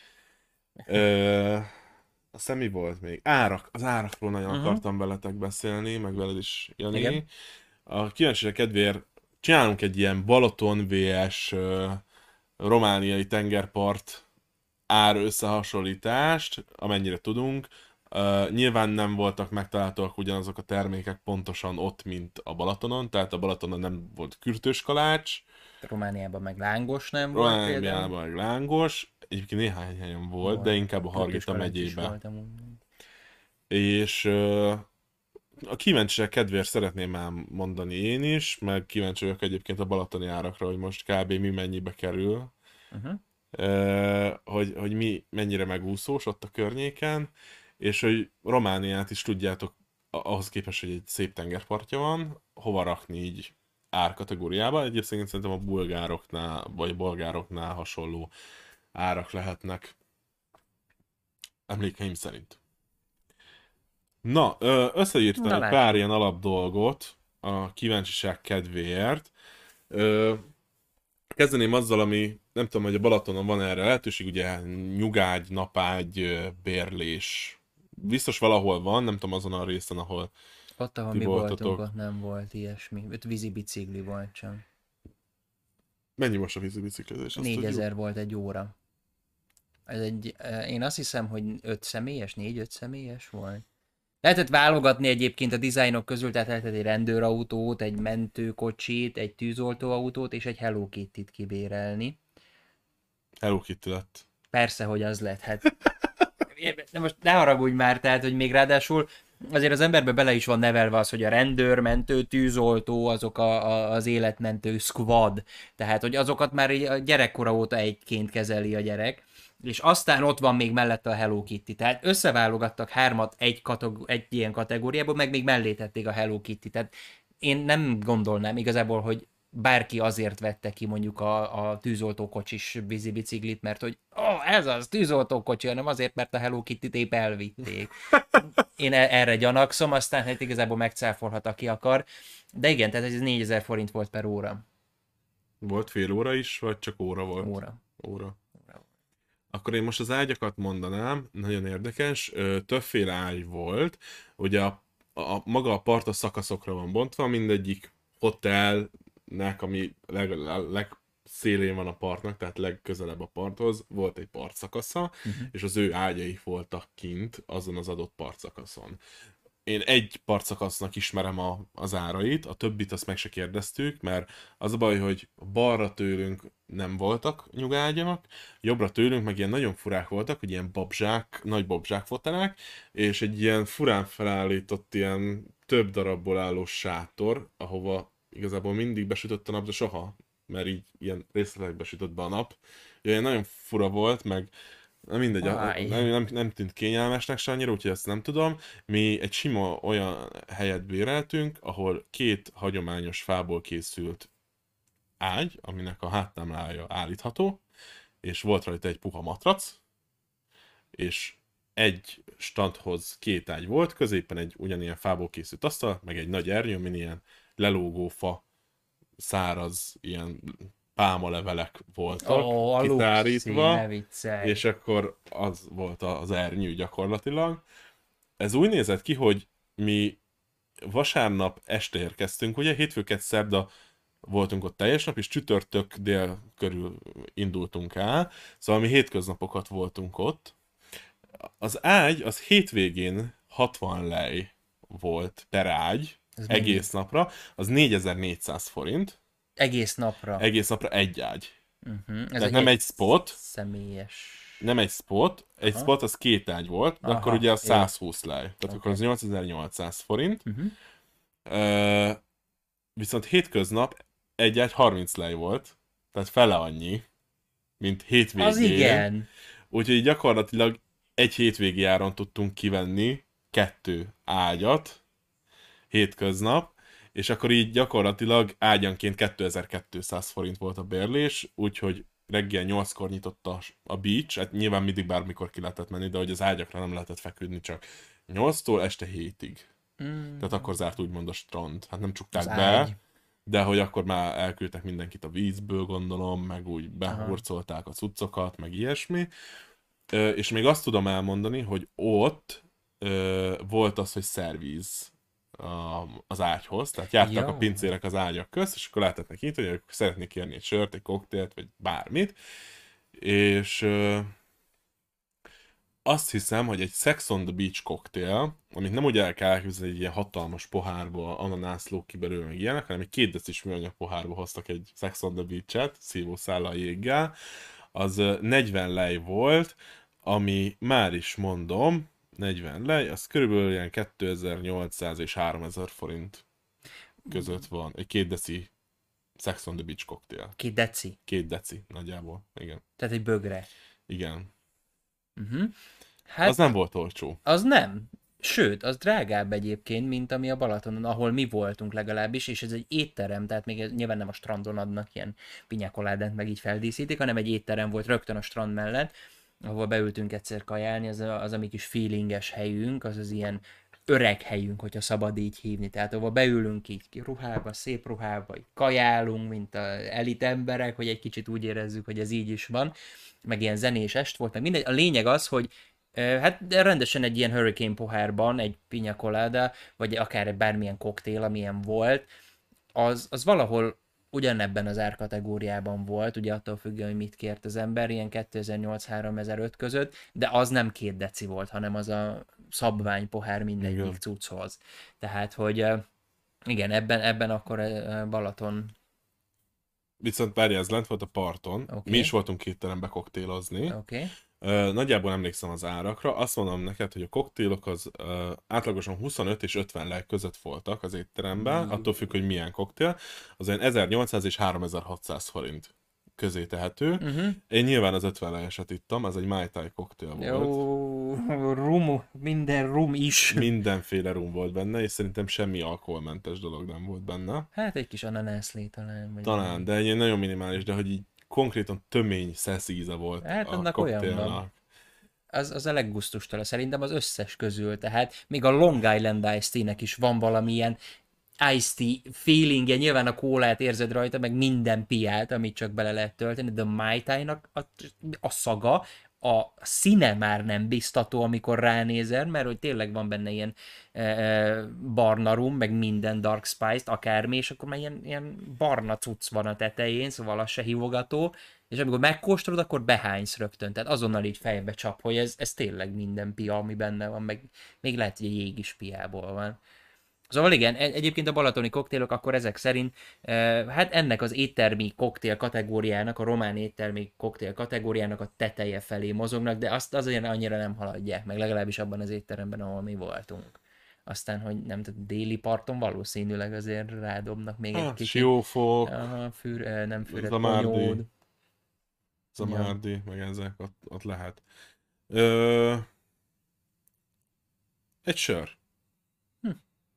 Ö, aztán mi volt még? Árak. Az árakról nagyon uh-huh. akartam veletek beszélni, meg veled is, Jani. Igen. A kíváncsiság kedvéért csinálunk egy ilyen Balaton vs uh, romániai tengerpart ár összehasonlítást, amennyire tudunk. Uh, nyilván nem voltak megtalálhatóak ugyanazok a termékek pontosan ott, mint a Balatonon, tehát a Balatonon nem volt kürtős kalács. Romániában meg lángos nem volt például. Romániában meg lángos, egyébként néhány helyen volt, volt. De inkább a Hargita megyébe. És uh, a kíváncsiság kedvéért szeretném már mondani én is, meg kíváncsi vagyok egyébként a balatoni árakra, hogy most kb. Mi mennyibe kerül. Uh-huh. Uh, hogy, hogy mi mennyire megúszós ott a környéken, és hogy Romániát is tudjátok, ahhoz képest, hogy egy szép tengerpartja van, hova rakni így árkategóriába. Egyébként szerintem a bulgároknál, vagy bolgároknál hasonló árak lehetnek, emlékeim szerint. Na, összeírtam Na, egy pár lehet. ilyen alapdolgot a kíváncsiság kedvéért. Kezdeném azzal, ami nem tudom, hogy a Balatonon van erre lehetőség, ugye nyugágy, napágy, bérlés. Biztos valahol van, nem tudom azon a részen, ahol ott, ahol mi voltunk, ott nem volt ilyesmi. Ott vízi bicikli volt csak. Mennyi most a vízi biciklizés? négyezer volt egy óra. Ez egy, én azt hiszem, hogy öt személyes, négy-öt személyes volt. Lehetett válogatni egyébként a dizájnok közül, tehát lehetett egy rendőrautót, egy mentőkocsit, egy tűzoltóautót és egy Hello Kitty-t kibérelni. Hello Kitty lett. Persze, hogy az lett. Hát... De most ne haragudj már, tehát, hogy még ráadásul azért az emberbe bele is van nevelve az, hogy a rendőr, mentő, tűzoltó, azok a, a, az életmentő squad. Tehát, hogy azokat már a gyerekkora óta egyként kezeli a gyerek. És aztán ott van még mellette a Hello Kitty. Tehát összeválogattak hármat egy, kateg- egy ilyen kategóriából, meg még mellé tették a Hello Kitty. Tehát én nem gondolnám igazából, hogy bárki azért vette ki mondjuk a, a tűzoltókocsis vízibiciklit, mert hogy oh, ez az tűzoltókocsi, hanem azért, mert a Hello Kitty-t épp elvitték. Én erre gyanakszom, aztán hát igazából megcáfolhat, aki akar. De igen, tehát ez négyezer forint volt per óra. Volt fél óra is, vagy csak óra volt? Óra. Óra. Akkor én most az ágyakat mondanám, nagyon érdekes, többféle ágy volt, ugye a, a, maga a part a szakaszokra van bontva, mindegyik hotelnek, ami leg, legszélén van a partnak, tehát legközelebb a parthoz, volt egy partszakasza, uh-huh. és az ő ágyaik voltak kint azon az adott partszakaszon. én egy partszakasznak ismerem a, az árait, a többit azt meg se kérdeztük, mert az a baj, hogy balra tőlünk nem voltak nyugágyanak, jobbra tőlünk meg ilyen nagyon furák voltak, hogy ilyen babzsák, nagy babzsák fotelák, és egy ilyen furán felállított ilyen több darabból álló sátor, ahova igazából mindig besütött a nap, de soha, mert így ilyen részletekbe sütött be a nap. Ilyen nagyon fura volt, meg na mindegy, a- Áj. nem, nem, nem tűnt kényelmesnek se annyira, úgyhogy ezt nem tudom. Mi egy sima olyan helyet béreltünk, ahol két hagyományos fából készült ágy, aminek a háttámlája állítható, és volt rajta egy puha matrac, és egy standhoz két ágy volt, középen egy ugyanilyen fából készült asztal, meg egy nagy ernyő, amin ilyen lelógó fa, száraz, ilyen pálmalevelek voltak Ó, a kitárítva, ne viccelj. és akkor az volt az ernyő gyakorlatilag. Ez úgy nézett ki, hogy mi vasárnap este érkeztünk, ugye hétfőket szerda voltunk ott teljes nap, és csütörtök dél körül indultunk el, szóval mi hétköznapokat voltunk ott. Az ágy az hétvégén hatvan lej volt per ágy, Ez egész napra, az négyezer-négyszáz forint, Egész napra. egész napra egy ágy. Uh-huh. Ez Tehát nem egy spot, Személyes. nem egy spot, egy Aha. spot az két ágy volt, de Aha, akkor ugye a jó. száz húsz lej, tehát Oké. akkor az nyolcezer-nyolcszáz forint. Uh-huh. Ö, viszont hétköznap egy ágy harminc lej volt, tehát fele annyi, mint hétvégén. Az igen. Úgyhogy gyakorlatilag egy hétvégi áron tudtunk kivenni kettő ágyat hétköznap, és akkor így gyakorlatilag ágyanként kétezer-kétszáz forint volt a bérlés, úgyhogy reggel nyolckor nyitott a, a beach, hát nyilván mindig bármikor ki lehetett menni, de hogy az ágyakra nem lehetett feküdni, csak nyolctól este hétig. Mm. Tehát akkor zárt úgymond a strand. Hát nem csukták Az be, ágy. de hogy akkor már elküldtek mindenkit a vízből, gondolom, meg úgy behurcolták a cuccokat, meg ilyesmi. Ö, és még azt tudom elmondani, hogy ott ö, volt az, hogy szervíz a, az ágyhoz, tehát jártak Jó. a pincérek az ágyak közt, és akkor lehetett neki hogy ők szeretnék kérni egy sört, egy koktélt, vagy bármit. És ö, azt hiszem, hogy egy Sex on the Beach koktél, amit nem úgy el kell elképzelni egy ilyen hatalmas pohárba, ananászlók kiberül meg ilyenek, hanem egy két decis műanyag pohárba hoztak egy Sex on the Beach-et, szívószállal jéggel, az ö, negyven lej volt, ami már is mondom, negyven lej, az körülbelül ilyen kétezer-nyolcszáz és háromezer forint között van. Egy két deci Sex on the Beach koktél. Két deci. Két deci nagyjából. Igen. Tehát egy bögre. Igen. Uh-huh. Hát Az nem volt olcsó. az nem. Sőt, az drágább egyébként, mint ami a Balatonon, ahol mi voltunk legalábbis, és ez egy étterem, tehát még ez, nyilván nem a strandon adnak ilyen pinyakoládát, meg így feldíszítik, hanem egy étterem volt rögtön a strand mellett, ahol beültünk egyszer kajálni, az a, az a mi kis feelinges helyünk, az az ilyen öreg helyünk, hogyha szabad így hívni. Tehát ahol beülünk így ruhába, szép ruhába, így kajálunk, mint a elit emberek, hogy egy kicsit úgy érezzük, hogy ez így is van. Meg ilyen zenés est volt, meg mindegy. A lényeg az, hogy eh, hát de rendesen egy ilyen hurricane pohárban, egy piña colada, vagy akár egy bármilyen koktél, amilyen volt, az, az valahol ugyanebben az árkategóriában volt, ugye attól függően, hogy mit kért az ember, ilyen kétezer-nyolc-háromezer-öt között, de az nem két deci volt, hanem az a szabvány pohár mindegyik Igen. cucchoz. Tehát, hogy eh, igen, ebben, ebben akkor eh, Balaton, Viszont várja, ez lent volt a parton. Oké. Mi is voltunk két terembe koktélozni. oké? Okay. Ö, nagyjából emlékszem az árakra. Azt mondom neked, hogy a koktélok az ö, átlagosan huszonöt és ötven lej között voltak az étteremben, attól függ, hogy milyen koktél. Az olyan ezernyolcszáz és háromezer-hatszáz forint közé tehető. Uh-huh. Én nyilván az ötven lejeset ittam, ez egy Mai Tai koktél volt. Jó, rum, minden rum is. Mindenféle rum volt benne, és szerintem semmi alkoholmentes dolog nem volt benne. Hát egy kis ananászlé talán. Vagy Talán, de egy nagyon minimális, de hogy így konkrétan tömény szesz íze volt Hát a annak olyan koktélnak. van. Az, az a leggusztustalan szerintem az összes közül, tehát még a Long Island Iced Tea-nek is van valamilyen iced tea feelingje, nyilván a kólát érzed rajta, meg minden piát, amit csak bele lehet tölteni, de a Mai Tai-nak a, a szaga, a színe már nem biztató, amikor ránézel, mert hogy tényleg van benne ilyen e, e, barna rum, meg minden dark spice-t, akármi, és akkor már ilyen, ilyen barna cucc van a tetején, szóval az se hívogató, és amikor megkóstolod, akkor behánysz rögtön, tehát azonnal így fejbe csap, hogy ez, ez tényleg minden pia, ami benne van, meg még lehet, hogy a jég is piából van. Szóval igen, egy- egyébként a balatoni koktélok akkor ezek szerint, eh, hát ennek az éttermi koktél kategóriának, a román éttermi koktél kategóriának a teteje felé mozognak, de azt azért annyira nem haladják meg, legalábbis abban az étteremben, ahol mi voltunk. Aztán, hogy nem tudom, déli parton valószínűleg azért rádobnak még egy Hát, kicsit. Siófok, Aha, fűr, eh, nem fűret, Zamárdi, konyód. Ja. Zamárdi, meg ezek, ott, ott lehet. Ö, egy sör. Hm.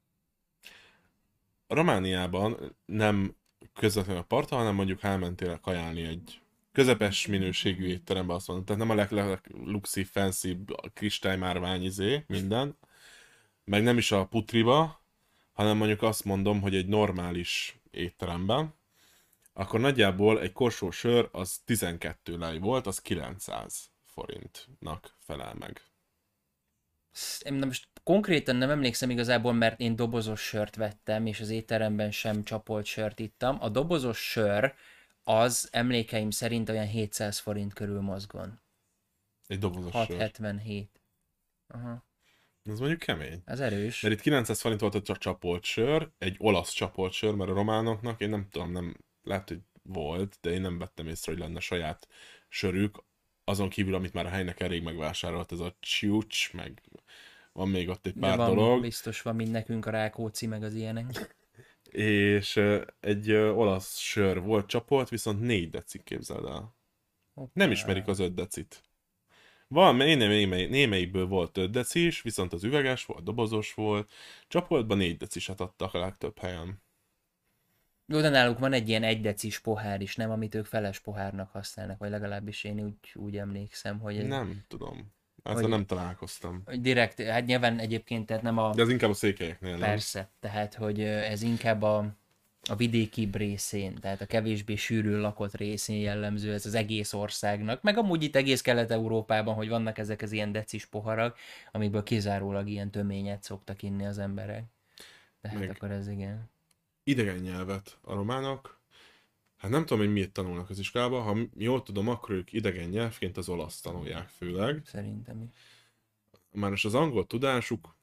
Romániában nem közvetlenül a parton, hanem mondjuk elmentél kajálni egy közepes minőségű étterembe, azt mondom. Tehát nem a leg, leg luxi, fancy, kristálymárvány izé, minden. Meg nem is a putriba, hanem mondjuk azt mondom, hogy egy normális étteremben, akkor nagyjából egy korsó sör az tizenkét lej volt, az kilencszáz forintnak felel meg. Én nem most konkrétan nem emlékszem igazából, mert én dobozos sört vettem, és az étteremben sem csapolt sört ittam. A dobozos sör az emlékeim szerint olyan hétszáz forint körül mozgon. Egy dobozos sör. hatszázhetvenhét. Aha, Ez mondjuk kemény. ez erős. Mert itt kilencszáz forint volt a csak csapolt sör, egy olasz csapolt sör, mert a románoknak, én nem tudom, nem, lehet, hogy volt, de én nem vettem észre, hogy lenne saját sörük, azon kívül, amit már a helynek elég megvásárolt, ez a csiucs, meg van még ott egy Ja, pár van, dolog. biztos van, mint nekünk a Rákóczi, meg az ilyenek. És ö, egy ö, olasz sör volt csapolt, viszont négy decik, képzeld el. Nem ismerik az öt decit. Van, némely, némelyikből volt öt deci is, viszont az üveges volt, dobozos volt. Csapoltban négy deciset adtak a legtöbb helyen. Jó, de náluk van egy ilyen egy decis pohár is, nem? Amit ők feles pohárnak használnak, vagy legalábbis én úgy, úgy emlékszem, hogy, ez, Nem tudom. Ezzel hogy, nem találkoztam. hogy direkt, hát nyilván egyébként, tehát nem a... De ez inkább a székelyeknél, nem? Persze, tehát, hogy ö, ez inkább a, a vidékibb részén, tehát a kevésbé sűrűn lakott részén jellemző ez az egész országnak, meg amúgy itt egész Kelet-Európában, hogy vannak ezek az ilyen decis poharak, amikből kizárólag ilyen töményet szoktak inni az emberek. Tehát Meg akkor ez igen. idegen nyelvet a románok. Hát nem tudom, hogy miért tanulnak az iskolában. Ha jól tudom, akkor ők idegen nyelvként az olasz tanulják főleg. Szerintem is. Már most az angol tudásuk,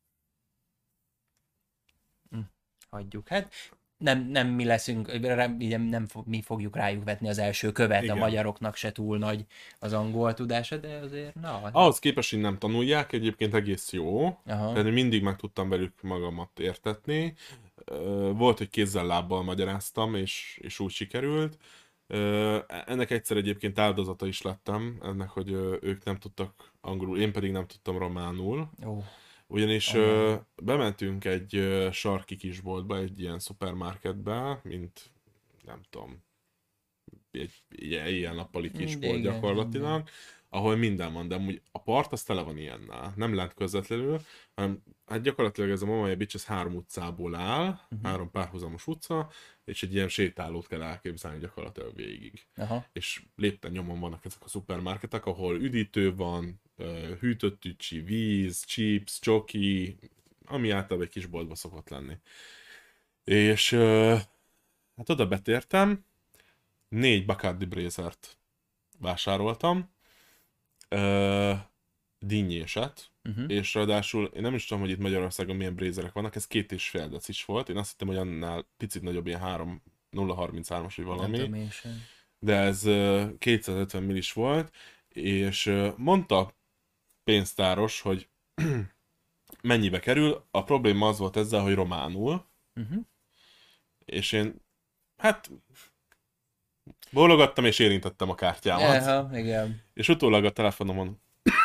Hm. Hagyjuk. Hát nem, nem mi leszünk, rá- ugye nem fog, mi fogjuk rájuk vetni az első követ, igen. a magyaroknak se túl nagy az angol tudása, de azért na. Ahhoz képest, hogy nem tanulják, egyébként egész jó. Aha. Tehát én mindig meg tudtam velük magamat értetni. Ö, Volt, hogy kézzel-lábbal magyaráztam, és, és úgy sikerült. Ö, Ennek egyszer egyébként áldozata is lettem, ennek, hogy ö, ők nem tudtak angolul, én pedig nem tudtam románul. Ó. Ugyanis Aha. ö, bementünk egy ö, sarki kisboltba, egy ilyen szupermarketbe, mint nem tudom, egy ilyen, ilyen nappali kisbolt Igen, gyakorlatilag, ahol minden van, de amúgy a part az tele van ilyennel. Nem lent közvetlenül, hanem hát gyakorlatilag ez a Mamaia Beach, ez három utcából áll, uh-huh. három párhuzamos utca, és egy ilyen sétálót kell elképzelni gyakorlatilag végig. Aha. És lépten nyomon vannak ezek a szupermarketek, ahol üdítő van, ö, hűtött tücsi, víz, chips, csoki, ami általában egy kisboltba szokott lenni. És ö, hát oda betértem, négy Bacardi Brazert vásároltam, ö, dinnyéset, Uh-huh. és ráadásul én nem is tudom, hogy itt Magyarországon milyen brézerek vannak, ez két és fél decis volt, én azt hittem, hogy annál picit nagyobb, ilyen három nulla harminchárom-as vagy Nem valami, tudom én sem. de ez ö, kétszázötven millis volt, és ö, mondta pénztáros, hogy mennyibe kerül, a probléma az volt ezzel, hogy románul, Uh-huh. és én, hát bólogattam és érintettem a kártyámat. Aha, igen. És utólag a telefonomon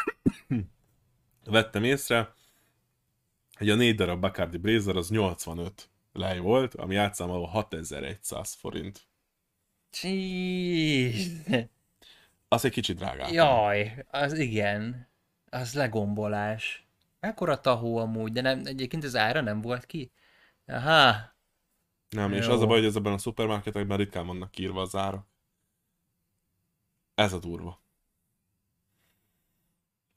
vettem észre, hogy a négy darab Bacardi Brazer az nyolcvanöt lej volt, ami átszámolva hatezer-száz forint. Csísz. Az egy kicsit drágáltam. Jaj, az igen. Az legombolás. Mekkora tahó amúgy, de nem, egyébként az ára nem volt ki? Aha. Nem, és Jó. az a baj, hogy ezekben a szupermarketekben ritkán vannak kiírva az árak. Ez a durva.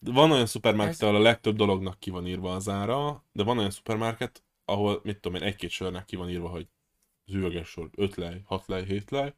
Van olyan szupermarket, Ez ahol a legtöbb dolognak ki van írva az ára, de van olyan szupermarket, ahol, mit tudom én, egy-két sörnek ki van írva, hogy az üveges sor öt lej, hat lej, hét lej.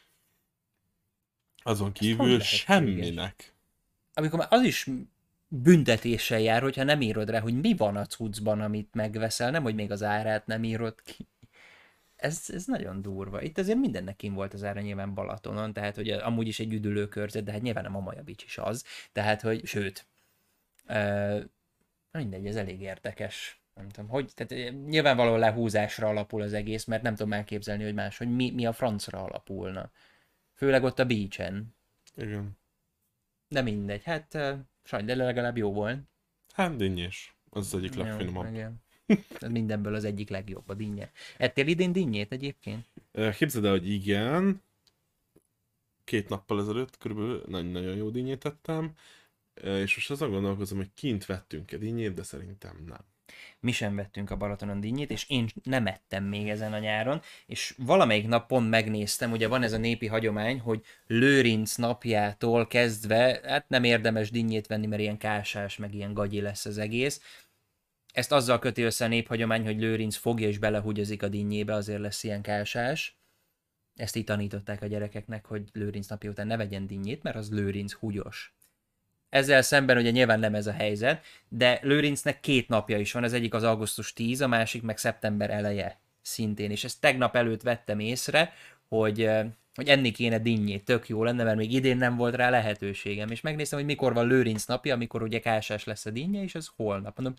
Azon Ez hogy kívül lehetséges? semminek. Amikor már az is büntetéssel jár, hogyha nem írod rá, hogy mi van a cuccban, amit megveszel, nem, hogy még az árát nem írod ki. Ez, ez nagyon durva. Itt azért mindennek kim volt az ára nyilván Balatonon, tehát hogy amúgy is egy üdülőkörzet, de hát nyilván a Mamajabics is az. Tehát, hogy sőt, uh, mindegy, ez elég érdekes. Nem tudom, hogy, tehát nyilvánvaló lehúzásra alapul az egész, mert nem tudom elképzelni, hogy más, hogy mi, mi a francra alapulna. Főleg ott a beachen. Igen. De mindegy, hát uh, sajnos, de legalább jó volt. Hát dinnyés. Az az egyik Jó, legfinomabb. igen. Ez mindenből az egyik legjobb a dinnye. Ettél idén dinnyét egyébként? Ö, Képzeld el, hogy igen. Két nappal ezelőtt körülbelül nagyon-nagyon jó dinnyét tettem. Ö, És most azon gondolkozom, hogy kint vettünk-e dinnyét, de szerintem nem. Mi sem vettünk a Balatonon dinnyét, és én nem ettem még ezen a nyáron, és valamelyik nap pont megnéztem, ugye van ez a népi hagyomány, hogy Lőrinc napjától kezdve, hát nem érdemes dinnyét venni, mert ilyen kásás, meg ilyen gagyi lesz az egész. Ezt azzal köti össze a néphagyomány, hogy Lőrinc fogja és belehugyozik a dinnyébe, azért lesz ilyen kásás. Ezt így tanították a gyerekeknek, hogy Lőrinc napja után ne vegyen dinnyét, mert az Lőrinc húgyos. Ezzel szemben ugye nyilván nem ez a helyzet, de Lőrincnek két napja is van, az egyik az augusztus tíz, a másik meg szeptember eleje szintén, és ezt tegnap előtt vettem észre, hogy, eh, hogy enni kéne dinnyét, tök jó lenne, mert még idén nem volt rá lehetőségem, és megnéztem, hogy mikor van Lőrinc napja, amikor ugye kásás lesz a dinnye, és az holnap. Mondom,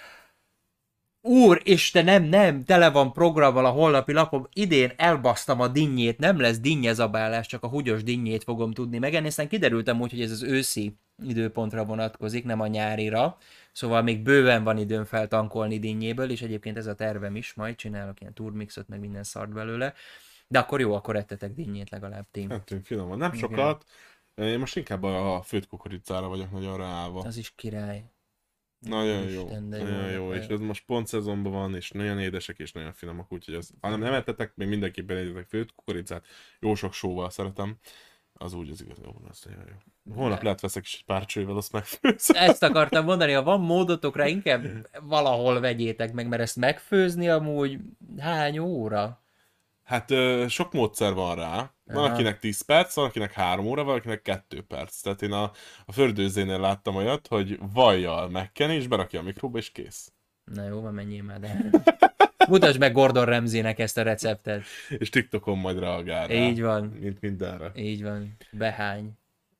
úr, Isten, nem, nem, tele van programmal a holnapi lapom, idén elbasztam a dinnyét, nem lesz dinnyezabálás, csak a húgyos dinnyét fogom tudni megenni, aztán kiderültem úgy, hogy ez az őszi időpontra vonatkozik, nem a nyárira, szóval még bőven van időm feltankolni dinnyéből, és egyébként ez a tervem is, majd csinálok ilyen turmixot, meg minden szart belőle, de akkor jó, akkor ettetek dinnyét legalább ti. Ettünk finoman. Nem Igen. sokat. Én most inkább a főtt kukoricára vagyok nagyon ráállva. Az is király. Nagyon jó, Isten, de nagyon jó, és ez most pont szezonban van, és nagyon édesek, és nagyon finomak, úgyhogy ez, ha nem nem ettetek, még mindenképpen egyetek főtt kukoricát, jó sok sóval szeretem, az úgy az igaz, jó, az nagyon jó. Holnap lehet veszek is egy pár csővel, azt megfőzem. Ezt akartam mondani, ha van módotok rá, inkább valahol vegyétek meg, mert ezt megfőzni amúgy hány óra? Hát ö, sok módszer van rá. Van Aha. akinek tíz perc, van akinek három óra, van akinek kettő perc. Tehát én a, a fördőzénél láttam olyat, hogy vajjal megkeni, és berakja a mikróba, és kész. Na jó, van, menjél már, de... Mutasd meg Gordon Ramsaynek ezt a receptet. És TikTokon majd reagál rá. Így van. Mint mindenre. Így van. Behány.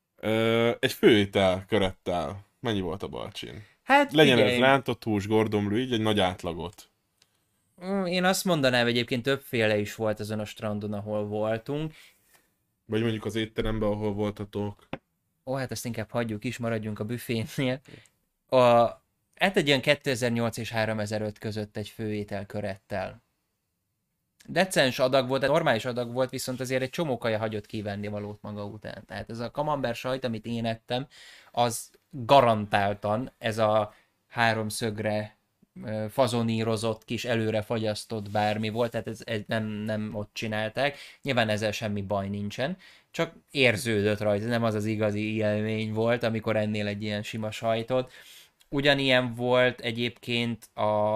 Ö, egy főétel körettel. Mennyi volt a balcsin? Hát Legyen figyelj, ez rántott hús, gordomlő, így egy nagy átlagot. mm, én azt mondanám, egyébként többféle is volt azon a strandon, ahol voltunk. Vagy mondjuk az étteremben, ahol voltatok. Ó, hát ezt inkább hagyjuk is, maradjunk a büfénél. A, hát egy ilyen kétezer-nyolc és háromezer-öt között egy főétel körettel. Decens adag volt, tehát normális adag volt, viszont azért egy csomó kaja hagyott kívánni valót maga után. Tehát ez a camembert sajt, amit én ettem, az garantáltan ez a háromszögre ö, fazonírozott kis előre fagyasztott bármi volt, tehát ez, ez nem, nem ott csinálták. Nyilván ezzel semmi baj nincsen, csak érződött rajta, nem az az igazi élmény volt, amikor ennél egy ilyen sima sajtot. Ugyanilyen volt egyébként a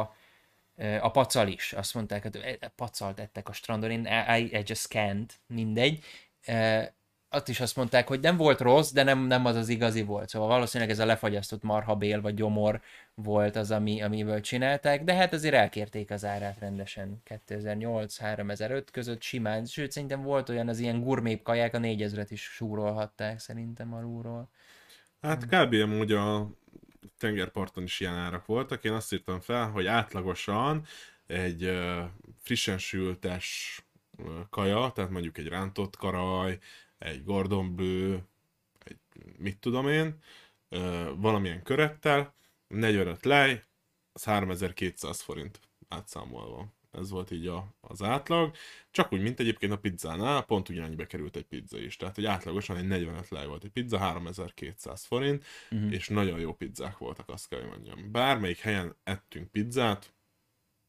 a pacal is, azt mondták, hogy pacalt ettek a strandon, én I, I just can't, mindegy. E, azt is azt mondták, hogy nem volt rossz, de nem, nem az az igazi volt. Szóval valószínűleg ez a lefagyasztott marhabél vagy gyomor volt az, ami, amiből csinálták, de hát azért elkérték az árát rendesen. kétezer-nyolc-háromezer-öt között simán, sőt szerintem volt olyan, az ilyen gurmép kaják a négyezret is súrolhatták szerintem alulról. Hát kb. Amúgy a tengerparton is ilyen árak voltak. Én azt írtam fel, hogy átlagosan egy uh, frissen sültes uh, kaja, tehát mondjuk egy rántott karaj, egy Gordon Bleu, egy mit tudom én, uh, valamilyen körettel, negyvenöt lej, az háromezer-kétszáz forint átszámolva. Ez volt így a, az átlag. Csak úgy, mint egyébként a pizzánál, pont ugyanannyibe került egy pizza is. Tehát, hogy átlagosan egy negyvenöt lej volt egy pizza, háromezer-kétszáz forint, uh-huh. és nagyon jó pizzák voltak, azt kell, hogy mondjam. Bármelyik helyen ettünk pizzát,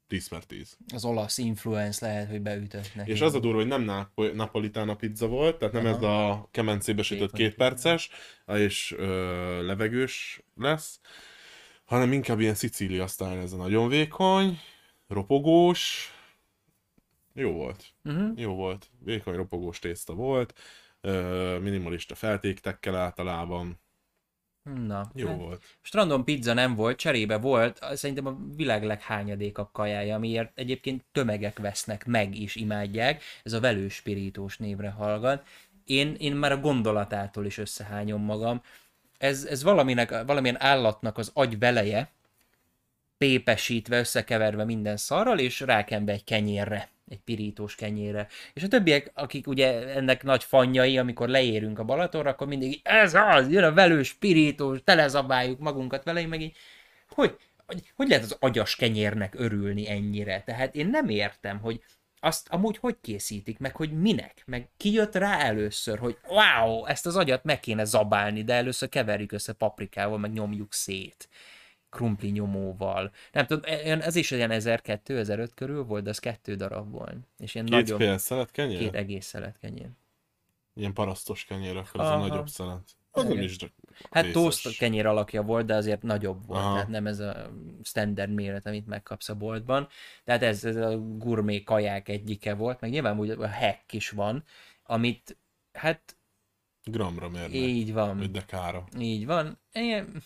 tíz per tíz. Az olasz influence lehet, hogy beütött neki. És az a durva, hogy nem nap- napolitana pizza volt, tehát nem Aha. ez a kemencébe sütött Vékony két perces, és ö, levegős lesz, hanem inkább ilyen Szicília style, ez a nagyon vékony, ropogós, jó volt. Uh-huh. Jó volt. Vékony ropogós tészta volt, ö, minimalista feltéktekkel általában. Na, Jó hát volt. strandon pizza nem volt, cserébe volt, szerintem a világ leghányadékabb kajája, amiért egyébként tömegek vesznek meg is imádják, ez a velős spirítós névre hallgat. Én, én már a gondolatától is összehányom magam. Ez, ez valaminek, valamilyen állatnak az agyveleje, pépesítve, összekeverve minden szarral, és rákenve egy kenyérre, egy pirítós kenyérre. És a többiek, akik ugye ennek nagy fanjai, amikor leérünk a Balatonra, akkor mindig ez az, jön a velős pirítós, telezabáljuk magunkat vele, én meg így, hogy, hogy, hogy lehet az agyas kenyérnek örülni ennyire? Tehát én nem értem, hogy azt amúgy hogy készítik, meg hogy minek, meg ki jött rá először, hogy wow, ezt az agyat meg kéne zabálni, de először keverjük össze paprikával, meg nyomjuk szét krumpli nyomóval. Nem tudom, ez is olyan ezer-kétezer-öt körül volt, de az kettő darab volt. És ilyen Két nagyon... fél szelet kenyér? Két egész szelet kenyér. Ilyen parasztos kenyér, akkor az a Aha. nagyobb szelet. Az nem Igen. is csak Hát vészes. toast kenyér alakja volt, de azért nagyobb volt, Aha. tehát nem ez a standard méret, amit megkapsz a boltban. Tehát ez, ez a gurmé kaják egyike volt, meg nyilván úgy a hack is van, amit hát Gramra mérnek. így van. Vagy dekára. Így van. Ilyen...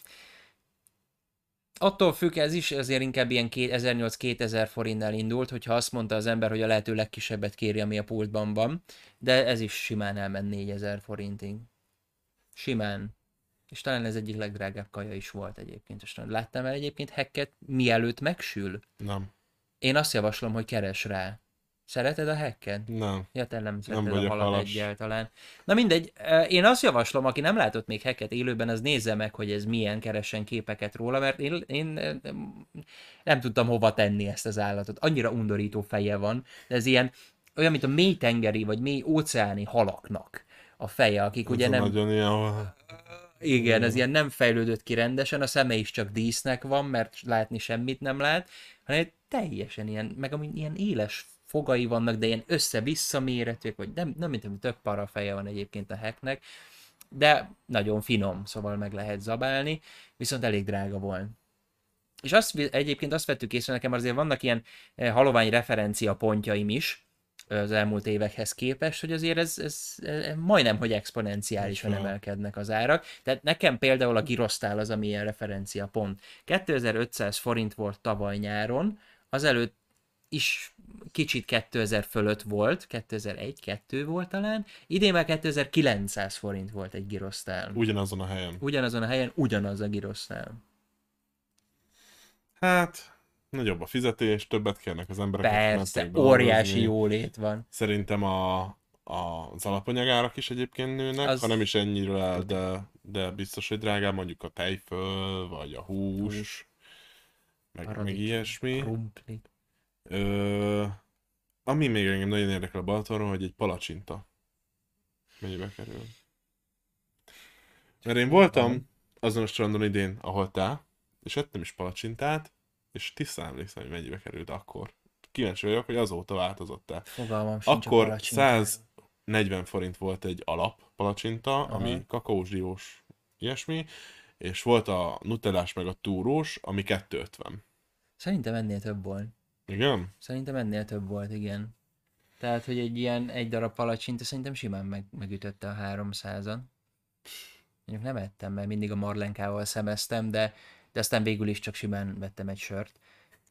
Attól függ, ez is azért inkább ilyen ezernyolcszáz-kétezer forintnál indult, hogyha azt mondta az ember, hogy a lehető legkisebbet kéri, ami a pultban van, de ez is simán elment négyezer forintig. Simán. És talán ez egyik legdrágább kaja is volt egyébként. És láttam el egyébként hacket, mielőtt megsül? Nem. Én azt javaslom, hogy keres rá. Szereted a hacket? Nem. Ja, te nem Nem szereted a vagyok halat halas. egyáltalán. Na mindegy, én azt javaslom, aki nem látott még hacket élőben, az nézze meg, hogy ez milyen, keressen képeket róla, mert én, én nem tudtam hova tenni ezt az állatot. Annyira undorító feje van, de ez ilyen olyan, mint a mélytengeri vagy mély óceáni halaknak a feje, akik Ez ugye a nem... nagyon ilyen... Igen, ez ilyen nem fejlődött ki rendesen, a szeme is csak dísznek van, mert látni semmit nem lát, hanem teljesen ilyen, meg amúgy ilyen éles fogai vannak, de ilyen össze-vissza méretűek, vagy nem, nem mint hogy több para feje van egyébként a hacknek, de nagyon finom, szóval meg lehet zabálni, viszont elég drága volt. És azt, egyébként azt vettük észre, nekem azért vannak ilyen halovány referencia pontjaim is, az elmúlt évekhez képest, hogy azért ez, ez, ez majdnem, hogy exponenciálisan emelkednek az árak. Tehát nekem például a Girosztál az, ami ilyen referenciapont. kétezer-ötszáz forint volt tavaly nyáron, azelőtt is kicsit kétezer fölött volt, kétezer-egy kettő volt talán, idén már kétezer-kilencszáz forint volt egy Girosztál. Ugyanazon a helyen. Ugyanazon a helyen, ugyanaz a Girosztál. Hát... Nagyobb a fizetés, többet kérnek az emberek. Persze, óriási jólét van. Szerintem a, a, az alapanyagárak is egyébként nőnek, az... ha nem is ennyire, de, de biztos, hogy drágább, mondjuk a tejföl, vagy a hús, hús. Meg, meg ilyesmi. Krumpli. Ö, ami még engem nagyon érdekel a Balatonról, hogy egy palacsinta mennyibe kerül. Mert én voltam azon a strandon idén, ahol te, és ettem is palacsintát, és tisztán emlékszem, hogy mennyibe került akkor. Kíváncsi vagyok, hogy azóta változott-e. Fogalmam sincs. Akkor száznegyven forint volt egy alap palacsinta, aha, ami kakaós, diós, ilyesmi, és volt a nutellás meg a túrós, ami kétszázötven. Szerintem ennél több volt. Igen? Szerintem ennél több volt, igen. Tehát, hogy egy ilyen egy darab palacsinta szerintem simán meg, megütötte a háromszázat. Mondjuk nem ettem, mert mindig a marlenkával szemeztem, de, de aztán végül is csak simán vettem egy sört.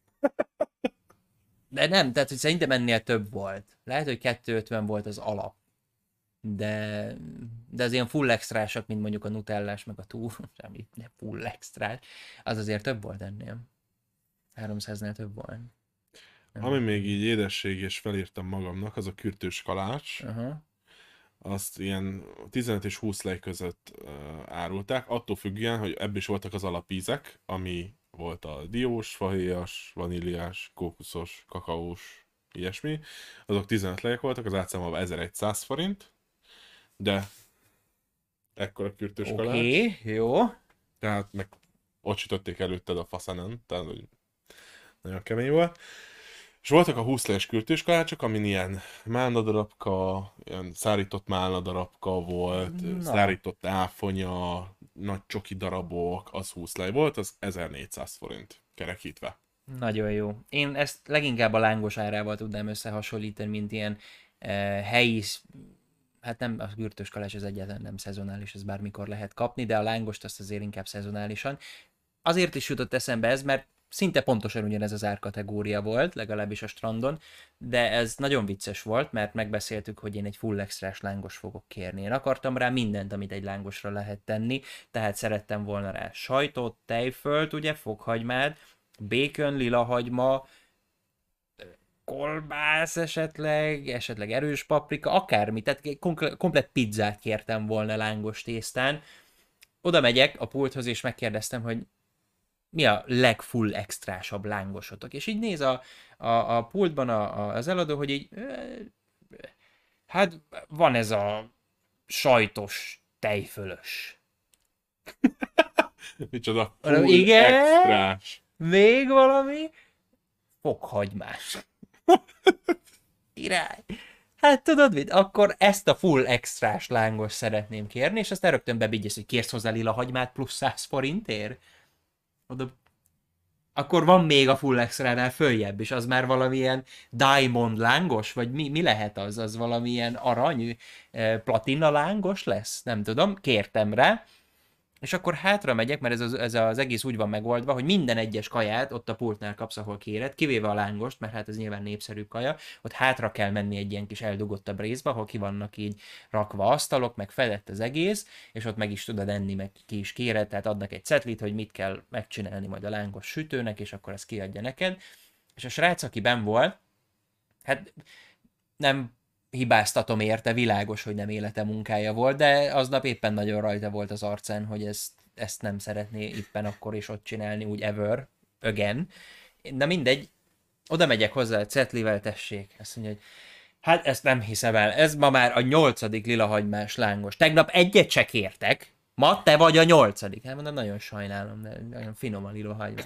De nem, tehát hogy szerintem ennél több volt. Lehet, hogy kétszázötven volt az alap. De, de az ilyen full extrásak, mint mondjuk a nutellás, meg a túr, semmi, nem full extrás, az azért több volt ennél. háromszáznál több volt. Ami még így édesség, és felírtam magamnak, az a kürtős kalács. Aha. Azt ilyen tizenöt és húsz lej között uh, árulták, attól függően, hogy ebből is voltak az alapízek, ami volt a diós, fahéjas, vaníliás, kókuszos, kakaós, ilyesmi. Azok tizenöt lejek voltak, az átszámolva ezerszáz forint, de ekkora kürtős Oké, kalács. okay, jó. Tehát meg ott sütötték előtted a faszenen, tehát hogy nagyon kemény volt. És voltak a húsz lejes kürtős kalácsok, amin ilyen málnadarabka, ilyen szárított málnadarabka volt, Na, szárított áfonya, nagy csoki darabok, az húsz lej volt, az ezernégyszáz forint kerekítve. nagyon jó. Én ezt leginkább a lángos árával tudnám összehasonlítani, mint ilyen eh, helyi, sz- hát nem, a gürtös kalács az egyáltalán nem szezonális, ez bármikor lehet kapni, de a lángost azt azért inkább szezonálisan. Azért is jutott eszembe ez, mert szinte pontosan ugyanez az árkategória volt, legalábbis a strandon, de ez nagyon vicces volt, mert megbeszéltük, hogy én egy full extrás lángos fogok kérni. Én akartam rá mindent, amit egy lángosra lehet tenni, tehát szerettem volna rá sajtot, tejfölt, ugye, fokhagymát, bacon, lilahagyma, kolbász esetleg, esetleg erős paprika, akármi, tehát komple- komplet pizzát kértem volna lángos tésztán. Oda megyek a pulthoz, és megkérdeztem, hogy mi a legfull extrásabb lángosotok. És így néz a, a, a pultban a, a, az eladó, hogy így, hát van ez a sajtos tejfölös. Micsoda Mondom, full igen, extrás. még valami? Fokhagymás. Király. Hát tudod mit, akkor ezt a full extrás lángos szeretném kérni, és aztán rögtön bebigyesz, hogy kérsz hozzá lila hagymát plusz száz forintért? Oda akkor van még a full extránál följebb, és az már valamilyen diamond lángos, vagy mi, mi lehet az? Az valamilyen arany, eh, platina lángos lesz? Nem tudom, kértem rá, és akkor hátra megyek, mert ez az, ez az egész úgy van megoldva, hogy minden egyes kaját ott a pultnál kapsz, ahol kéred, kivéve a lángost, mert hát ez nyilván népszerű kaja, ott hátra kell menni egy ilyen kis eldugottabb részbe, ahol ki vannak így rakva asztalok, meg fedett az egész, és ott meg is tudod enni, meg ki is kéred, tehát adnak egy cetlit, hogy mit kell megcsinálni majd a lángos sütőnek, és akkor ezt kiadja neked. És a srác, aki benn volt, hát nem hibáztatom érte, világos, hogy nem élete munkája volt, de aznap éppen nagyon rajta volt az arcán, hogy ezt, ezt nem szeretné éppen akkor is ott csinálni, úgy ever, again. De mindegy, oda megyek hozzá, cetlivel tessék. Azt mondja, hogy hát ezt nem hiszem el, ez ma már a nyolcadik lilahagymás lángos. Tegnap egyet se kértek, ma te vagy a nyolcadik. Hát mondom, nagyon sajnálom, de nagyon finom a lilahagymás.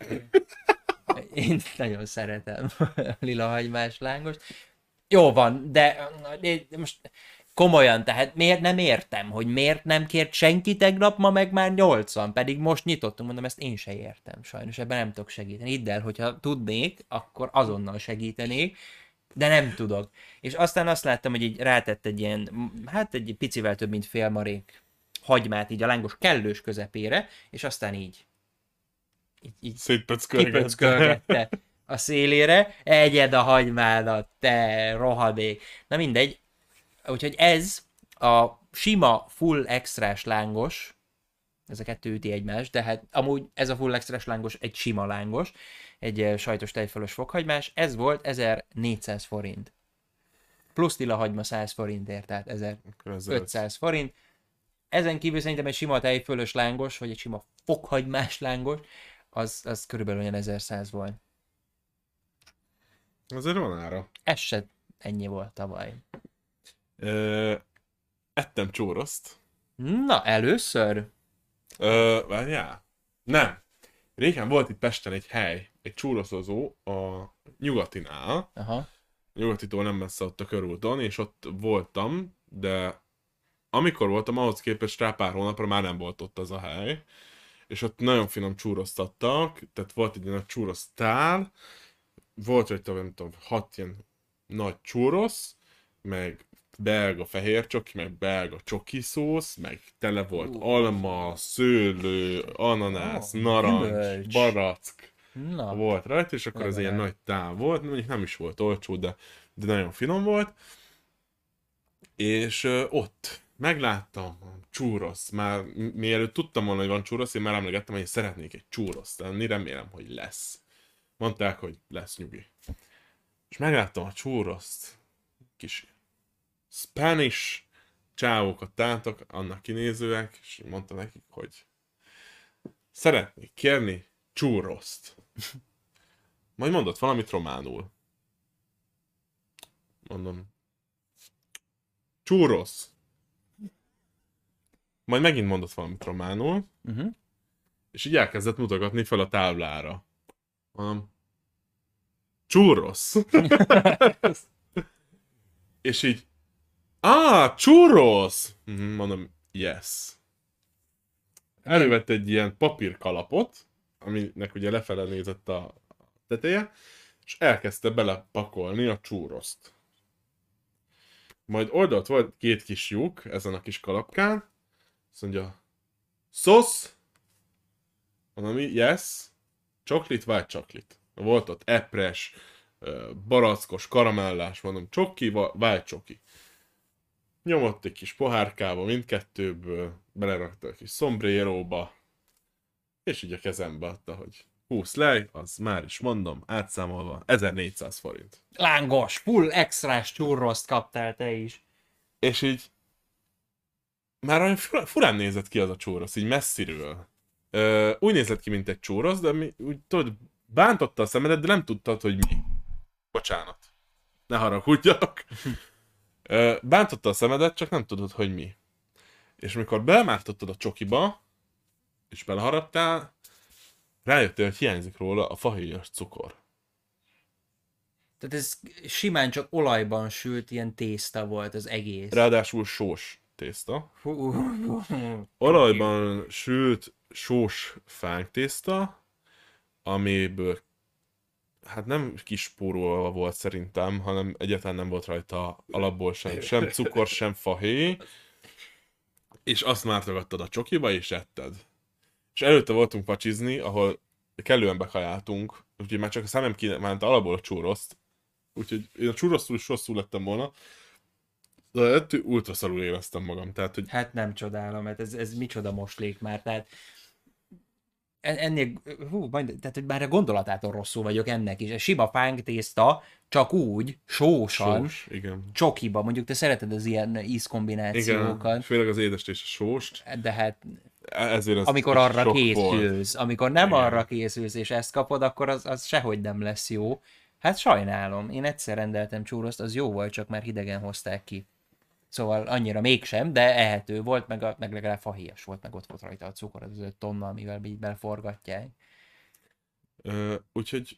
Én nagyon szeretem a lilahagymás lángost. Jó van, de de most komolyan, tehát miért nem értem, hogy miért nem kért senki tegnap, ma meg már nyolcan, pedig most nyitottunk, mondom, ezt én se értem, sajnos ebben nem tudok segíteni. Hidd el, hogyha tudnék, akkor azonnal segítenék, de nem tudok. És aztán azt láttam, hogy így rátett egy ilyen, hát egy picivel több, mint fél marék hagymát így a lángos kellős közepére, és aztán így, így, így Szétpöckölgette. kipöckölgette a szélére, egyed a hagymádat, te rohadék. Na mindegy, úgyhogy ez a sima full extrás lángos, ez a kettő üti egymást, de hát amúgy ez a full extrás lángos egy sima lángos, egy eh, sajtos tejfölös fokhagymás, ez volt ezernégyszáz forint. Plusz tilahagyma száz forintért, tehát ezerötszáz forint. Ezen kívül szerintem egy sima tejfölös lángos, vagy egy sima fokhagymás lángos, az, az körülbelül olyan ezerszáz volt. Azért van ára. Ez se ennyi volt tavaly. Ö, ettem csóroszt. Na, először? Ö, várjál. Nem. Régen volt itt Pesten egy hely, egy csúroszozó a Nyugatinál. Aha. Nyugatitól nem messze ott a körúton, és ott voltam, de amikor voltam, ahhoz képest rá pár hónapra már nem volt ott az a hely. És ott nagyon finom csúroszt adtak, tehát volt egy nagy csúrosztál, volt rajta, nem tudom, hat ilyen nagy csúrosz, meg belga fehér csoki, meg belga csoki szósz, meg tele volt Ú. alma, szőlő, ananász, Ó, narancs, gyümölcs. barack Na, volt rajta, és akkor az ilyen legalább. nagy tál volt, mondjuk nem is volt olcsó, de, de nagyon finom volt. És ö, ott megláttam a csúrosz, már mi- mielőtt tudtam volna, hogy van csúrosz, én már emlegettem, hogy én szeretnék egy csúroszt tenni, remélem, hogy lesz. Mondták, hogy lesz, nyugi. És megláttam a csúroszt, kis Spanish csávókat tántak, annak kinézőek, és mondta nekik, hogy szeretnék kérni csúroszt. Majd mondott valamit románul. Mondom, csúrosz. Majd megint mondott valamit románul, Uh-huh. és így elkezdett mutogatni fel a táblára. Mondom, churros. És így, ah, churros! Mhm, mondom, yes. Elővett egy ilyen papírkalapot, aminek ugye lefele nézett a teteje, és elkezdte belepakolni a churroszt. Majd oldalt volt két kis lyuk ezen a kis kalapkán, azt mondja, szósz, mondom, yes, chocolate, white chocolate. Volt ott epres, barackos, karamellás, mondom, csoki, white csoki. Nyomott egy kis pohárkába mindkettőből, belerakta a kis sombreróba, és így a kezembe adta, hogy húsz lej, az már is mondom, átszámolva ezernégyszáz forint. Lángos, full extrás churroszt kaptál te is. És így már olyan furán nézett ki az a churros, így messziről. Ö, úgy nézett ki, mint egy churros, de mi, úgy tudod, bántotta a szemedet, de nem tudtad, hogy mi. Bocsánat. Ne haragudjak. Ö, bántotta a szemedet, csak nem tudod, hogy mi. És amikor belemártottad a csokiba, és beleharaptál, rájöttél, hogy hiányzik róla a fahéjas cukor. Tehát ez simán csak olajban sült ilyen tészta volt az egész. Ráadásul sós tészta. Hú, Olajban sült sós fánktészta, amiből hát nem kispórolva volt szerintem, hanem egyáltalán nem volt rajta alapból sem, sem cukor, sem fahéj, és azt mártogattad a csokiba, és etted. És előtte voltunk pacsizni, ahol kellően bekajáltunk, úgyhogy már csak a szemem kívánt alapból a churroszt, úgyhogy én a churrosztól is rosszul lettem volna, de ettől ultra szarul éreztem magam, tehát hogy... Hát nem csodálom, mert ez, ez micsoda moslék már, tehát ennél, hú, majd, tehát hogy már a gondolatától rosszul vagyok ennek is. A sima fánk tészta csak úgy, sósan, Sós, igen. csokiba, mondjuk te szereted az ilyen ízkombinációkat. Igen, főleg az édest és a sóst. De hát Ezért az amikor arra sok készülsz, volt. amikor nem Igen. arra készülsz és ezt kapod, akkor az, az sehogy nem lesz jó. Hát sajnálom, én egyszer rendeltem churroszt, az jó volt, csak már hidegen hozták ki. Szóval annyira mégsem, de ehető volt, meg, a, meg legalább fahéjas volt, meg ott volt rajta a cukor, az öt tonna, amivel így belforgatják. Uh, úgyhogy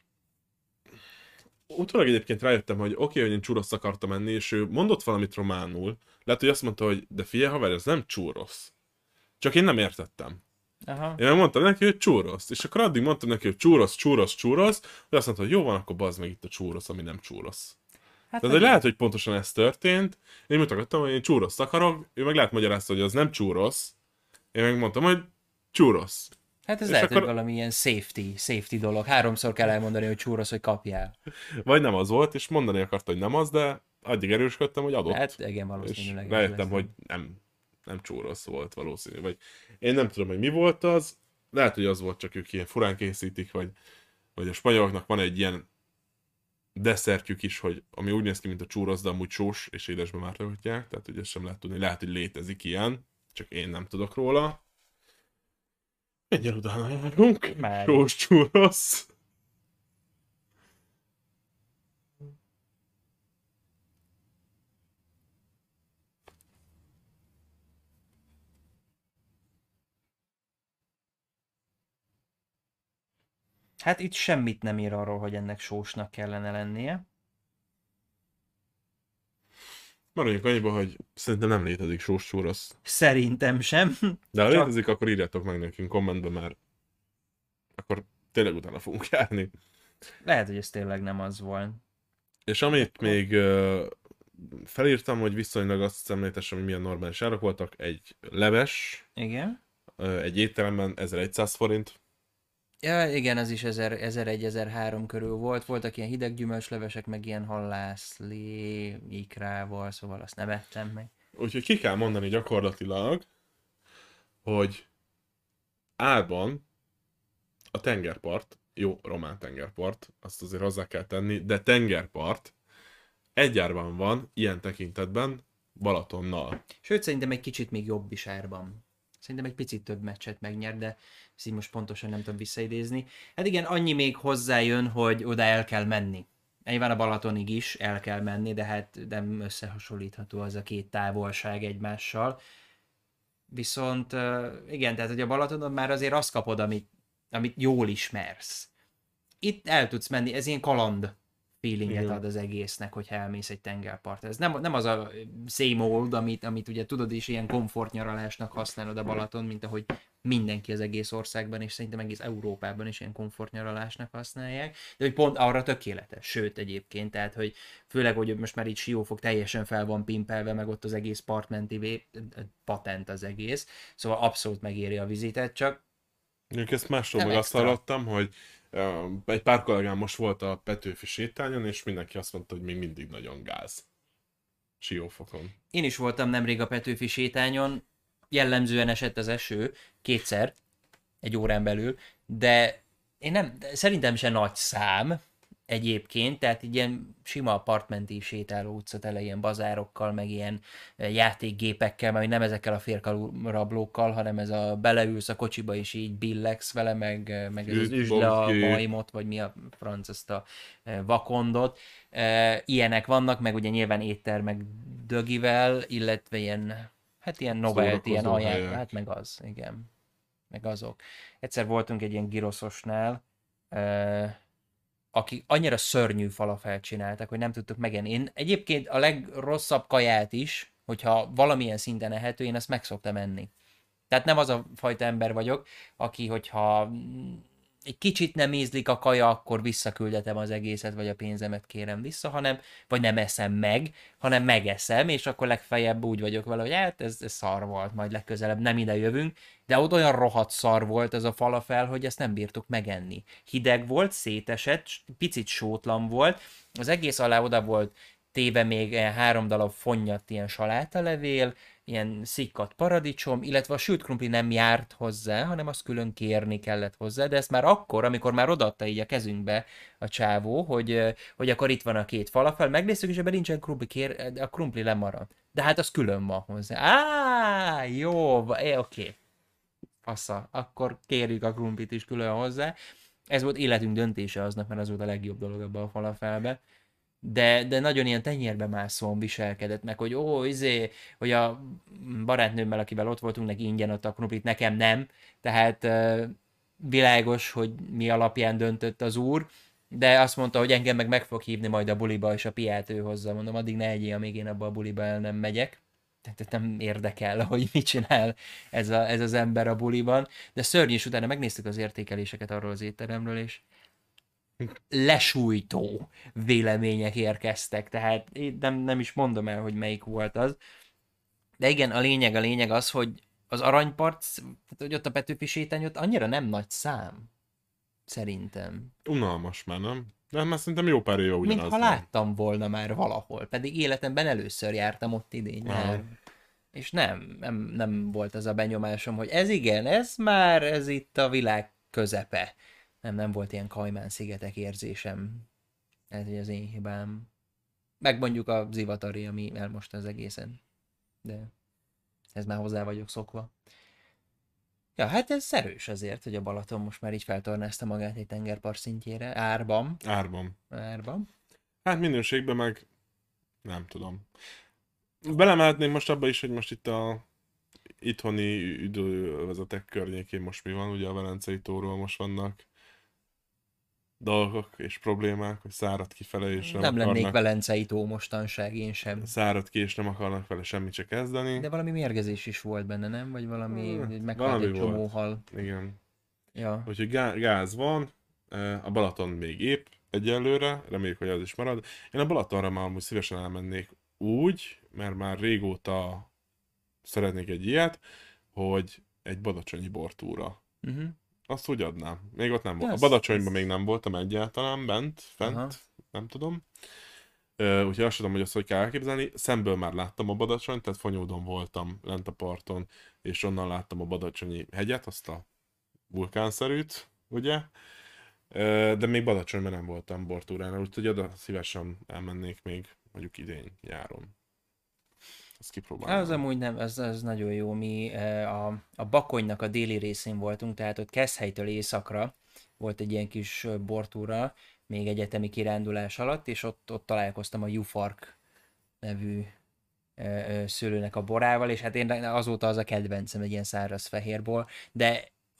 utólag egyébként rájöttem, hogy oké, okay, hogy én churroszt akartam enni, és ő mondott valamit románul. Lehet, hogy azt mondta, hogy de figyelj haver, ez nem churros. Csak én nem értettem. Aha. Én mondtam neki, hogy churros. És akkor addig mondtam neki, hogy churros, churros, churros, hogy azt mondta, hogy jó van, akkor bazd meg itt a churros, ami nem churros. Hát Tehát, hogy lehet, hogy pontosan ez történt. Én mutattam, hogy én churros akarok, ő meg lehet magyarázta, hogy az nem churros. Én meg mondtam, hogy churros. Hát ez És lehet, akkor... hogy valami ilyen safety, safety dolog. Háromszor kell elmondani, hogy churros, hogy kapjál. Vagy nem az volt, és mondani akarta, hogy nem az, de addig erősködtem, hogy adott. Hát igen, És valószínűleg. rájöttem, hogy nem, nem churros volt valószínű. Vagy én nem tudom, hogy mi volt az. Lehet, hogy az volt, csak ők ilyen furán készítik, vagy, vagy a spanyoloknak van egy ilyen desszertjük is, hogy ami úgy néz ki, mint a churros, de amúgy sós és édesbe mártogatják, tehát hogy ezt sem lehet tudni. Lehet, hogy létezik ilyen, csak én nem tudok róla. Egyel utána járunk. Már. Sós churros. Hát itt semmit nem ír arról, hogy ennek sósnak kellene lennie. Maradjunk annyiba, hogy szerintem nem létezik sós churros. Szerintem sem. De ha Csak- létezik, akkor írjátok meg nekünk kommentben, mert akkor tényleg utána fogunk járni. Lehet, hogy ez tényleg nem az volt. És amit még uh, felírtam, hogy viszonylag azt említessem, hogy milyen normális árak voltak, egy leves, Igen. uh, egy étteremben ezer-száz forint. Ja, igen, az is ezer-egy-ezer-három körül volt. Voltak ilyen hideg gyümölcslevesek, meg ilyen hallászlé, ikrával, szóval azt nem ettem meg. Úgyhogy ki kell mondani gyakorlatilag, hogy árban a tengerpart, jó, román tengerpart, azt azért hozzá kell tenni, de tengerpart egy árban van, ilyen tekintetben, Balatonnal. Sőt, szerintem egy kicsit még jobb is árban. Szerintem egy picit több meccset megnyer, de ezt így most pontosan nem tudom visszaidézni. Hát igen, annyi még hozzájön, hogy oda el kell menni. Nyilván a Balatonig is el kell menni, de hát nem összehasonlítható az a két távolság egymással. Viszont igen, tehát hogy a Balatonon már azért azt kapod, amit, amit jól ismersz. Itt el tudsz menni, ez ilyen kaland feelinget ad az egésznek, hogyha elmész egy tengerpartra. Ez nem, nem az a same old, amit, amit ugye tudod is ilyen komfortnyaralásnak használod a Balaton, mint ahogy mindenki az egész országban, és szerintem egész Európában is ilyen komfortnyaralásnak használják, de hogy pont arra tökéletes, sőt egyébként, tehát hogy főleg, hogy most már így Siófok teljesen fel van pimpelve, meg ott az egész partmenti vé... patent az egész, szóval abszolút megéri a vizitet, csak Mondjuk ezt másról nem meg azt extra. hallottam, hogy uh, egy pár kollégám most volt a Petőfi sétányon, és mindenki azt mondta, hogy még mindig nagyon gáz. Siófokon. Én is voltam nemrég a Petőfi sétányon, jellemzően esett az eső, kétszer, egy órán belül, de én nem, szerintem se nagy szám egyébként, tehát így ilyen sima apartmenti sétáló utca tele ilyen bazárokkal, meg ilyen játékgépekkel, mert nem ezekkel a férkalú rablókkal, hanem ez a beleülsz a kocsiba és így billegsz vele, meg, meg ez az Üt, üzle a bogyi. majmot, vagy mi a franc, ezt a vakondot. Ilyenek vannak, meg ugye nyilván éttermek dögivel, illetve ilyen, hát ilyen novelty, ilyen Szórakozó ajánl, helyek. hát meg az, igen. Meg azok. Egyszer voltunk egy ilyen giroszosnál, eh, akik annyira szörnyű falafelt csináltak, hogy nem tudtuk megenni. Én egyébként a legrosszabb kaját is, hogyha valamilyen szinten ehető, én ezt meg szoktam enni. Tehát nem az a fajta ember vagyok, aki, hogyha mm, egy kicsit nem ízlik a kaja, akkor visszaküldetem az egészet, vagy a pénzemet kérem vissza, hanem, vagy nem eszem meg, hanem megeszem, és akkor legfeljebb úgy vagyok vele, hogy hát ez, ez szar volt, majd legközelebb nem ide jövünk, de ott olyan rohadt szar volt ez a falafel, hogy ezt nem bírtuk megenni. Hideg volt, szétesett, picit sótlan volt, az egész alá oda volt téve még ilyen három darab fonnyadt ilyen salátalevél, ilyen szikkat paradicsom, illetve a sült krumpli nem járt hozzá, hanem azt külön kérni kellett hozzá, de ezt már akkor, amikor már odaadta így a kezünkbe a csávó, hogy, hogy akkor itt van a két falafel, megnéztük, és ebben nincsen krumpli, kér, a krumpli lemarad. De hát az külön van hozzá. Á, jó, oké. Okay. Passza, akkor kérjük a krumplit is külön hozzá. Ez volt életünk döntése aznap, mert az volt a legjobb dolog ebbe a falafelbe. De, de nagyon ilyen tenyérbe mászóan viselkedett meg, hogy ó, izé, hogy a barátnőmmel, akivel ott voltunk, neki ingyen adta a krumplit, nekem nem, tehát uh, világos, hogy mi alapján döntött az úr, de azt mondta, hogy engem meg meg fog hívni majd a buliba, és a piát ő hozzá. Mondom, addig ne egyél, amíg én abba a buliba el nem megyek. Tehát nem érdekel, hogy mit csinál ez, a, ez az ember a buliban. De szörnyű, és utána megnéztük az értékeléseket arról az étteremről, és lesújtó vélemények érkeztek, tehát én nem, nem is mondom el, hogy melyik volt az. De igen, a lényeg, a lényeg az, hogy az aranypart, tehát hogy ott a Petőfi sétány, ott annyira nem nagy szám. Szerintem. Unalmas már, nem? De már szerintem jó pár éve ugyanaz. Mintha láttam volna már valahol, pedig életemben először jártam ott idén nyár. És nem, nem, nem volt az a benyomásom, hogy ez igen, ez már, ez itt a világ közepe. Nem, nem volt ilyen Kajmán-szigetek érzésem. Ez hogy az én hibám. Meg mondjuk a zivatari, ami elmosta az egészen. De ez már hozzá vagyok szokva. Ja, hát ez szerős azért, hogy a Balaton most már így feltornázta magát egy tengerpart szintjére. Árban. Árban. Árban. Hát minőségben meg nem tudom. Belemehetnénk most abba is, hogy most itt a itthoni idővezetek környékén most mi van, ugye a Velencei tóról most vannak dolgok és problémák, hogy szárad kifele és nem, Nem akarnak... lennék Velencei tó mostanság, én sem. Szárad ki és nem akarnak vele semmit se kezdeni. De valami mérgezés is volt benne, nem? Vagy valami, Hmm, meghalt valami egy csomó volt. hal. Igen. Ja. Úgyhogy gá- gáz van, a Balaton még épp egyelőre, reméljük, hogy az is marad. Én a Balatonra már amúgy szívesen elmennék úgy, mert már régóta szeretnék egy ilyet, hogy egy badacsonyi bortúra. Uh-huh. Azt úgy adnám. Még ott nem volt. A Ez- Badacsonyban ez- még nem voltam egyáltalán, bent, fent, Aha. nem tudom. Ö, úgyhogy azt tudom, hogy azt hogy kell elképzelni. Szemből már láttam a Badacsonyt, tehát Fonyódon voltam lent a parton, és onnan láttam a Badacsonyi hegyet, azt a vulkánszerűt, ugye? Ö, de még Badacsonyban nem voltam bortúránál, úgyhogy oda szívesen elmennék még mondjuk idén, nyáron. Ezt kipróbálnám. Az amúgy nem, az, az nagyon jó. Mi eh, a, a Bakonynak a déli részén voltunk, tehát ott Keszhelytől északra volt egy ilyen kis eh, bortúra, még egyetemi kirándulás alatt, és ott, ott találkoztam a Jufark nevű eh, eh, szőlőnek a borával, és hát én azóta az a kedvencem, egy ilyen száraz fehérbor, de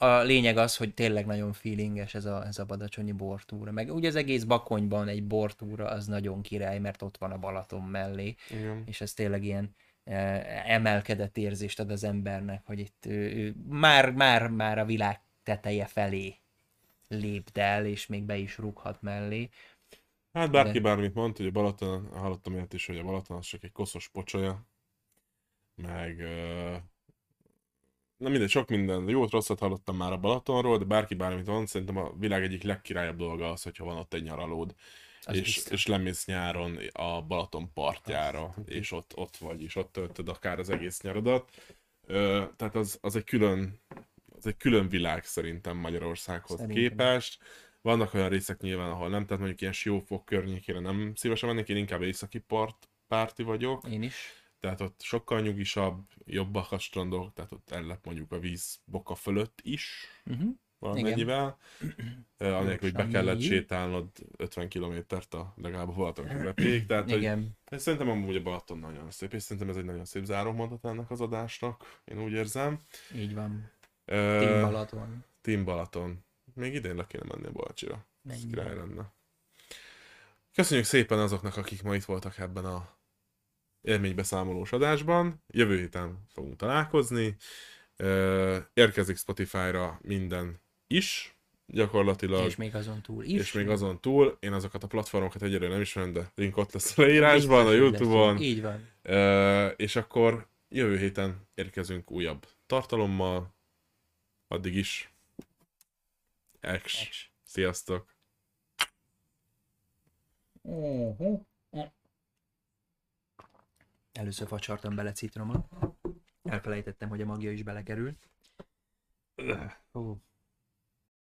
a lényeg az, hogy tényleg nagyon feelinges ez a, ez a badacsonyi bortúra. Meg ugye az egész Bakonyban egy bortúra az nagyon király, mert ott van a Balaton mellé. Igen. És ez tényleg ilyen eh, emelkedett érzést ad az embernek, hogy itt ő, ő már, már, már a világ teteje felé lépd el, és még be is rúghat mellé. Hát bárki De- bármit mond, hogy a Balaton, hallottam ilyet is, hogy a Balaton az csak egy koszos pocsolya, meg ö, na mindegy, sok minden jót, rosszat hallottam már a Balatonról, de bárki bármit mond, szerintem a világ egyik legkirályabb dolga az, hogyha van ott egy nyaralód, Az és, biztos. és lemész nyáron a Balaton partjára, Az tuti. és ott, ott vagy, és ott töltöd akár az egész nyaradat. Ö, tehát az, az egy külön, az egy külön világ szerintem Magyarországhoz Szerintem is. képest. Vannak olyan részek nyilván, ahol nem, tehát mondjuk ilyen Siófok környékére nem szívesen mennék, én inkább északi part párti vagyok, Én is. tehát ott sokkal nyugisabb, jobbak a strandok, tehát ott ellep mondjuk a víz boka fölött is Uh-huh. valamennyivel, uh, anélkül, hogy be Gyorsan kellett így. sétálnod ötven kilométert a legalább a Balaton közepéig, tehát hogy Igen. én szerintem amúgy a Balaton nagyon szép, és szerintem ez egy nagyon szép zárómondat ennek az adásnak, én úgy érzem. Így van. Uh, Team Balaton. Team Balaton. Még idén le kéne menni a Balcsira. Ez Menjünk. király lenne. Köszönjük szépen azoknak, akik ma itt voltak ebben a élménybeszámolós adásban. Jövő héten fogunk találkozni. Ö, Érkezik Spotify-ra minden is, gyakorlatilag. És még azon túl is. És még azon túl, én azokat a platformokat egyelőre nem ismerem, de link ott lesz a leírásban, a Biztos, hogy YouTube-on. lesz. Így van. Ö, és akkor jövő héten érkezünk újabb tartalommal. Addig is. Ex. Ex. Sziasztok! Uh-huh. Először facsartam bele citromot. Elfelejtettem, hogy a magja is belekerült. Hú.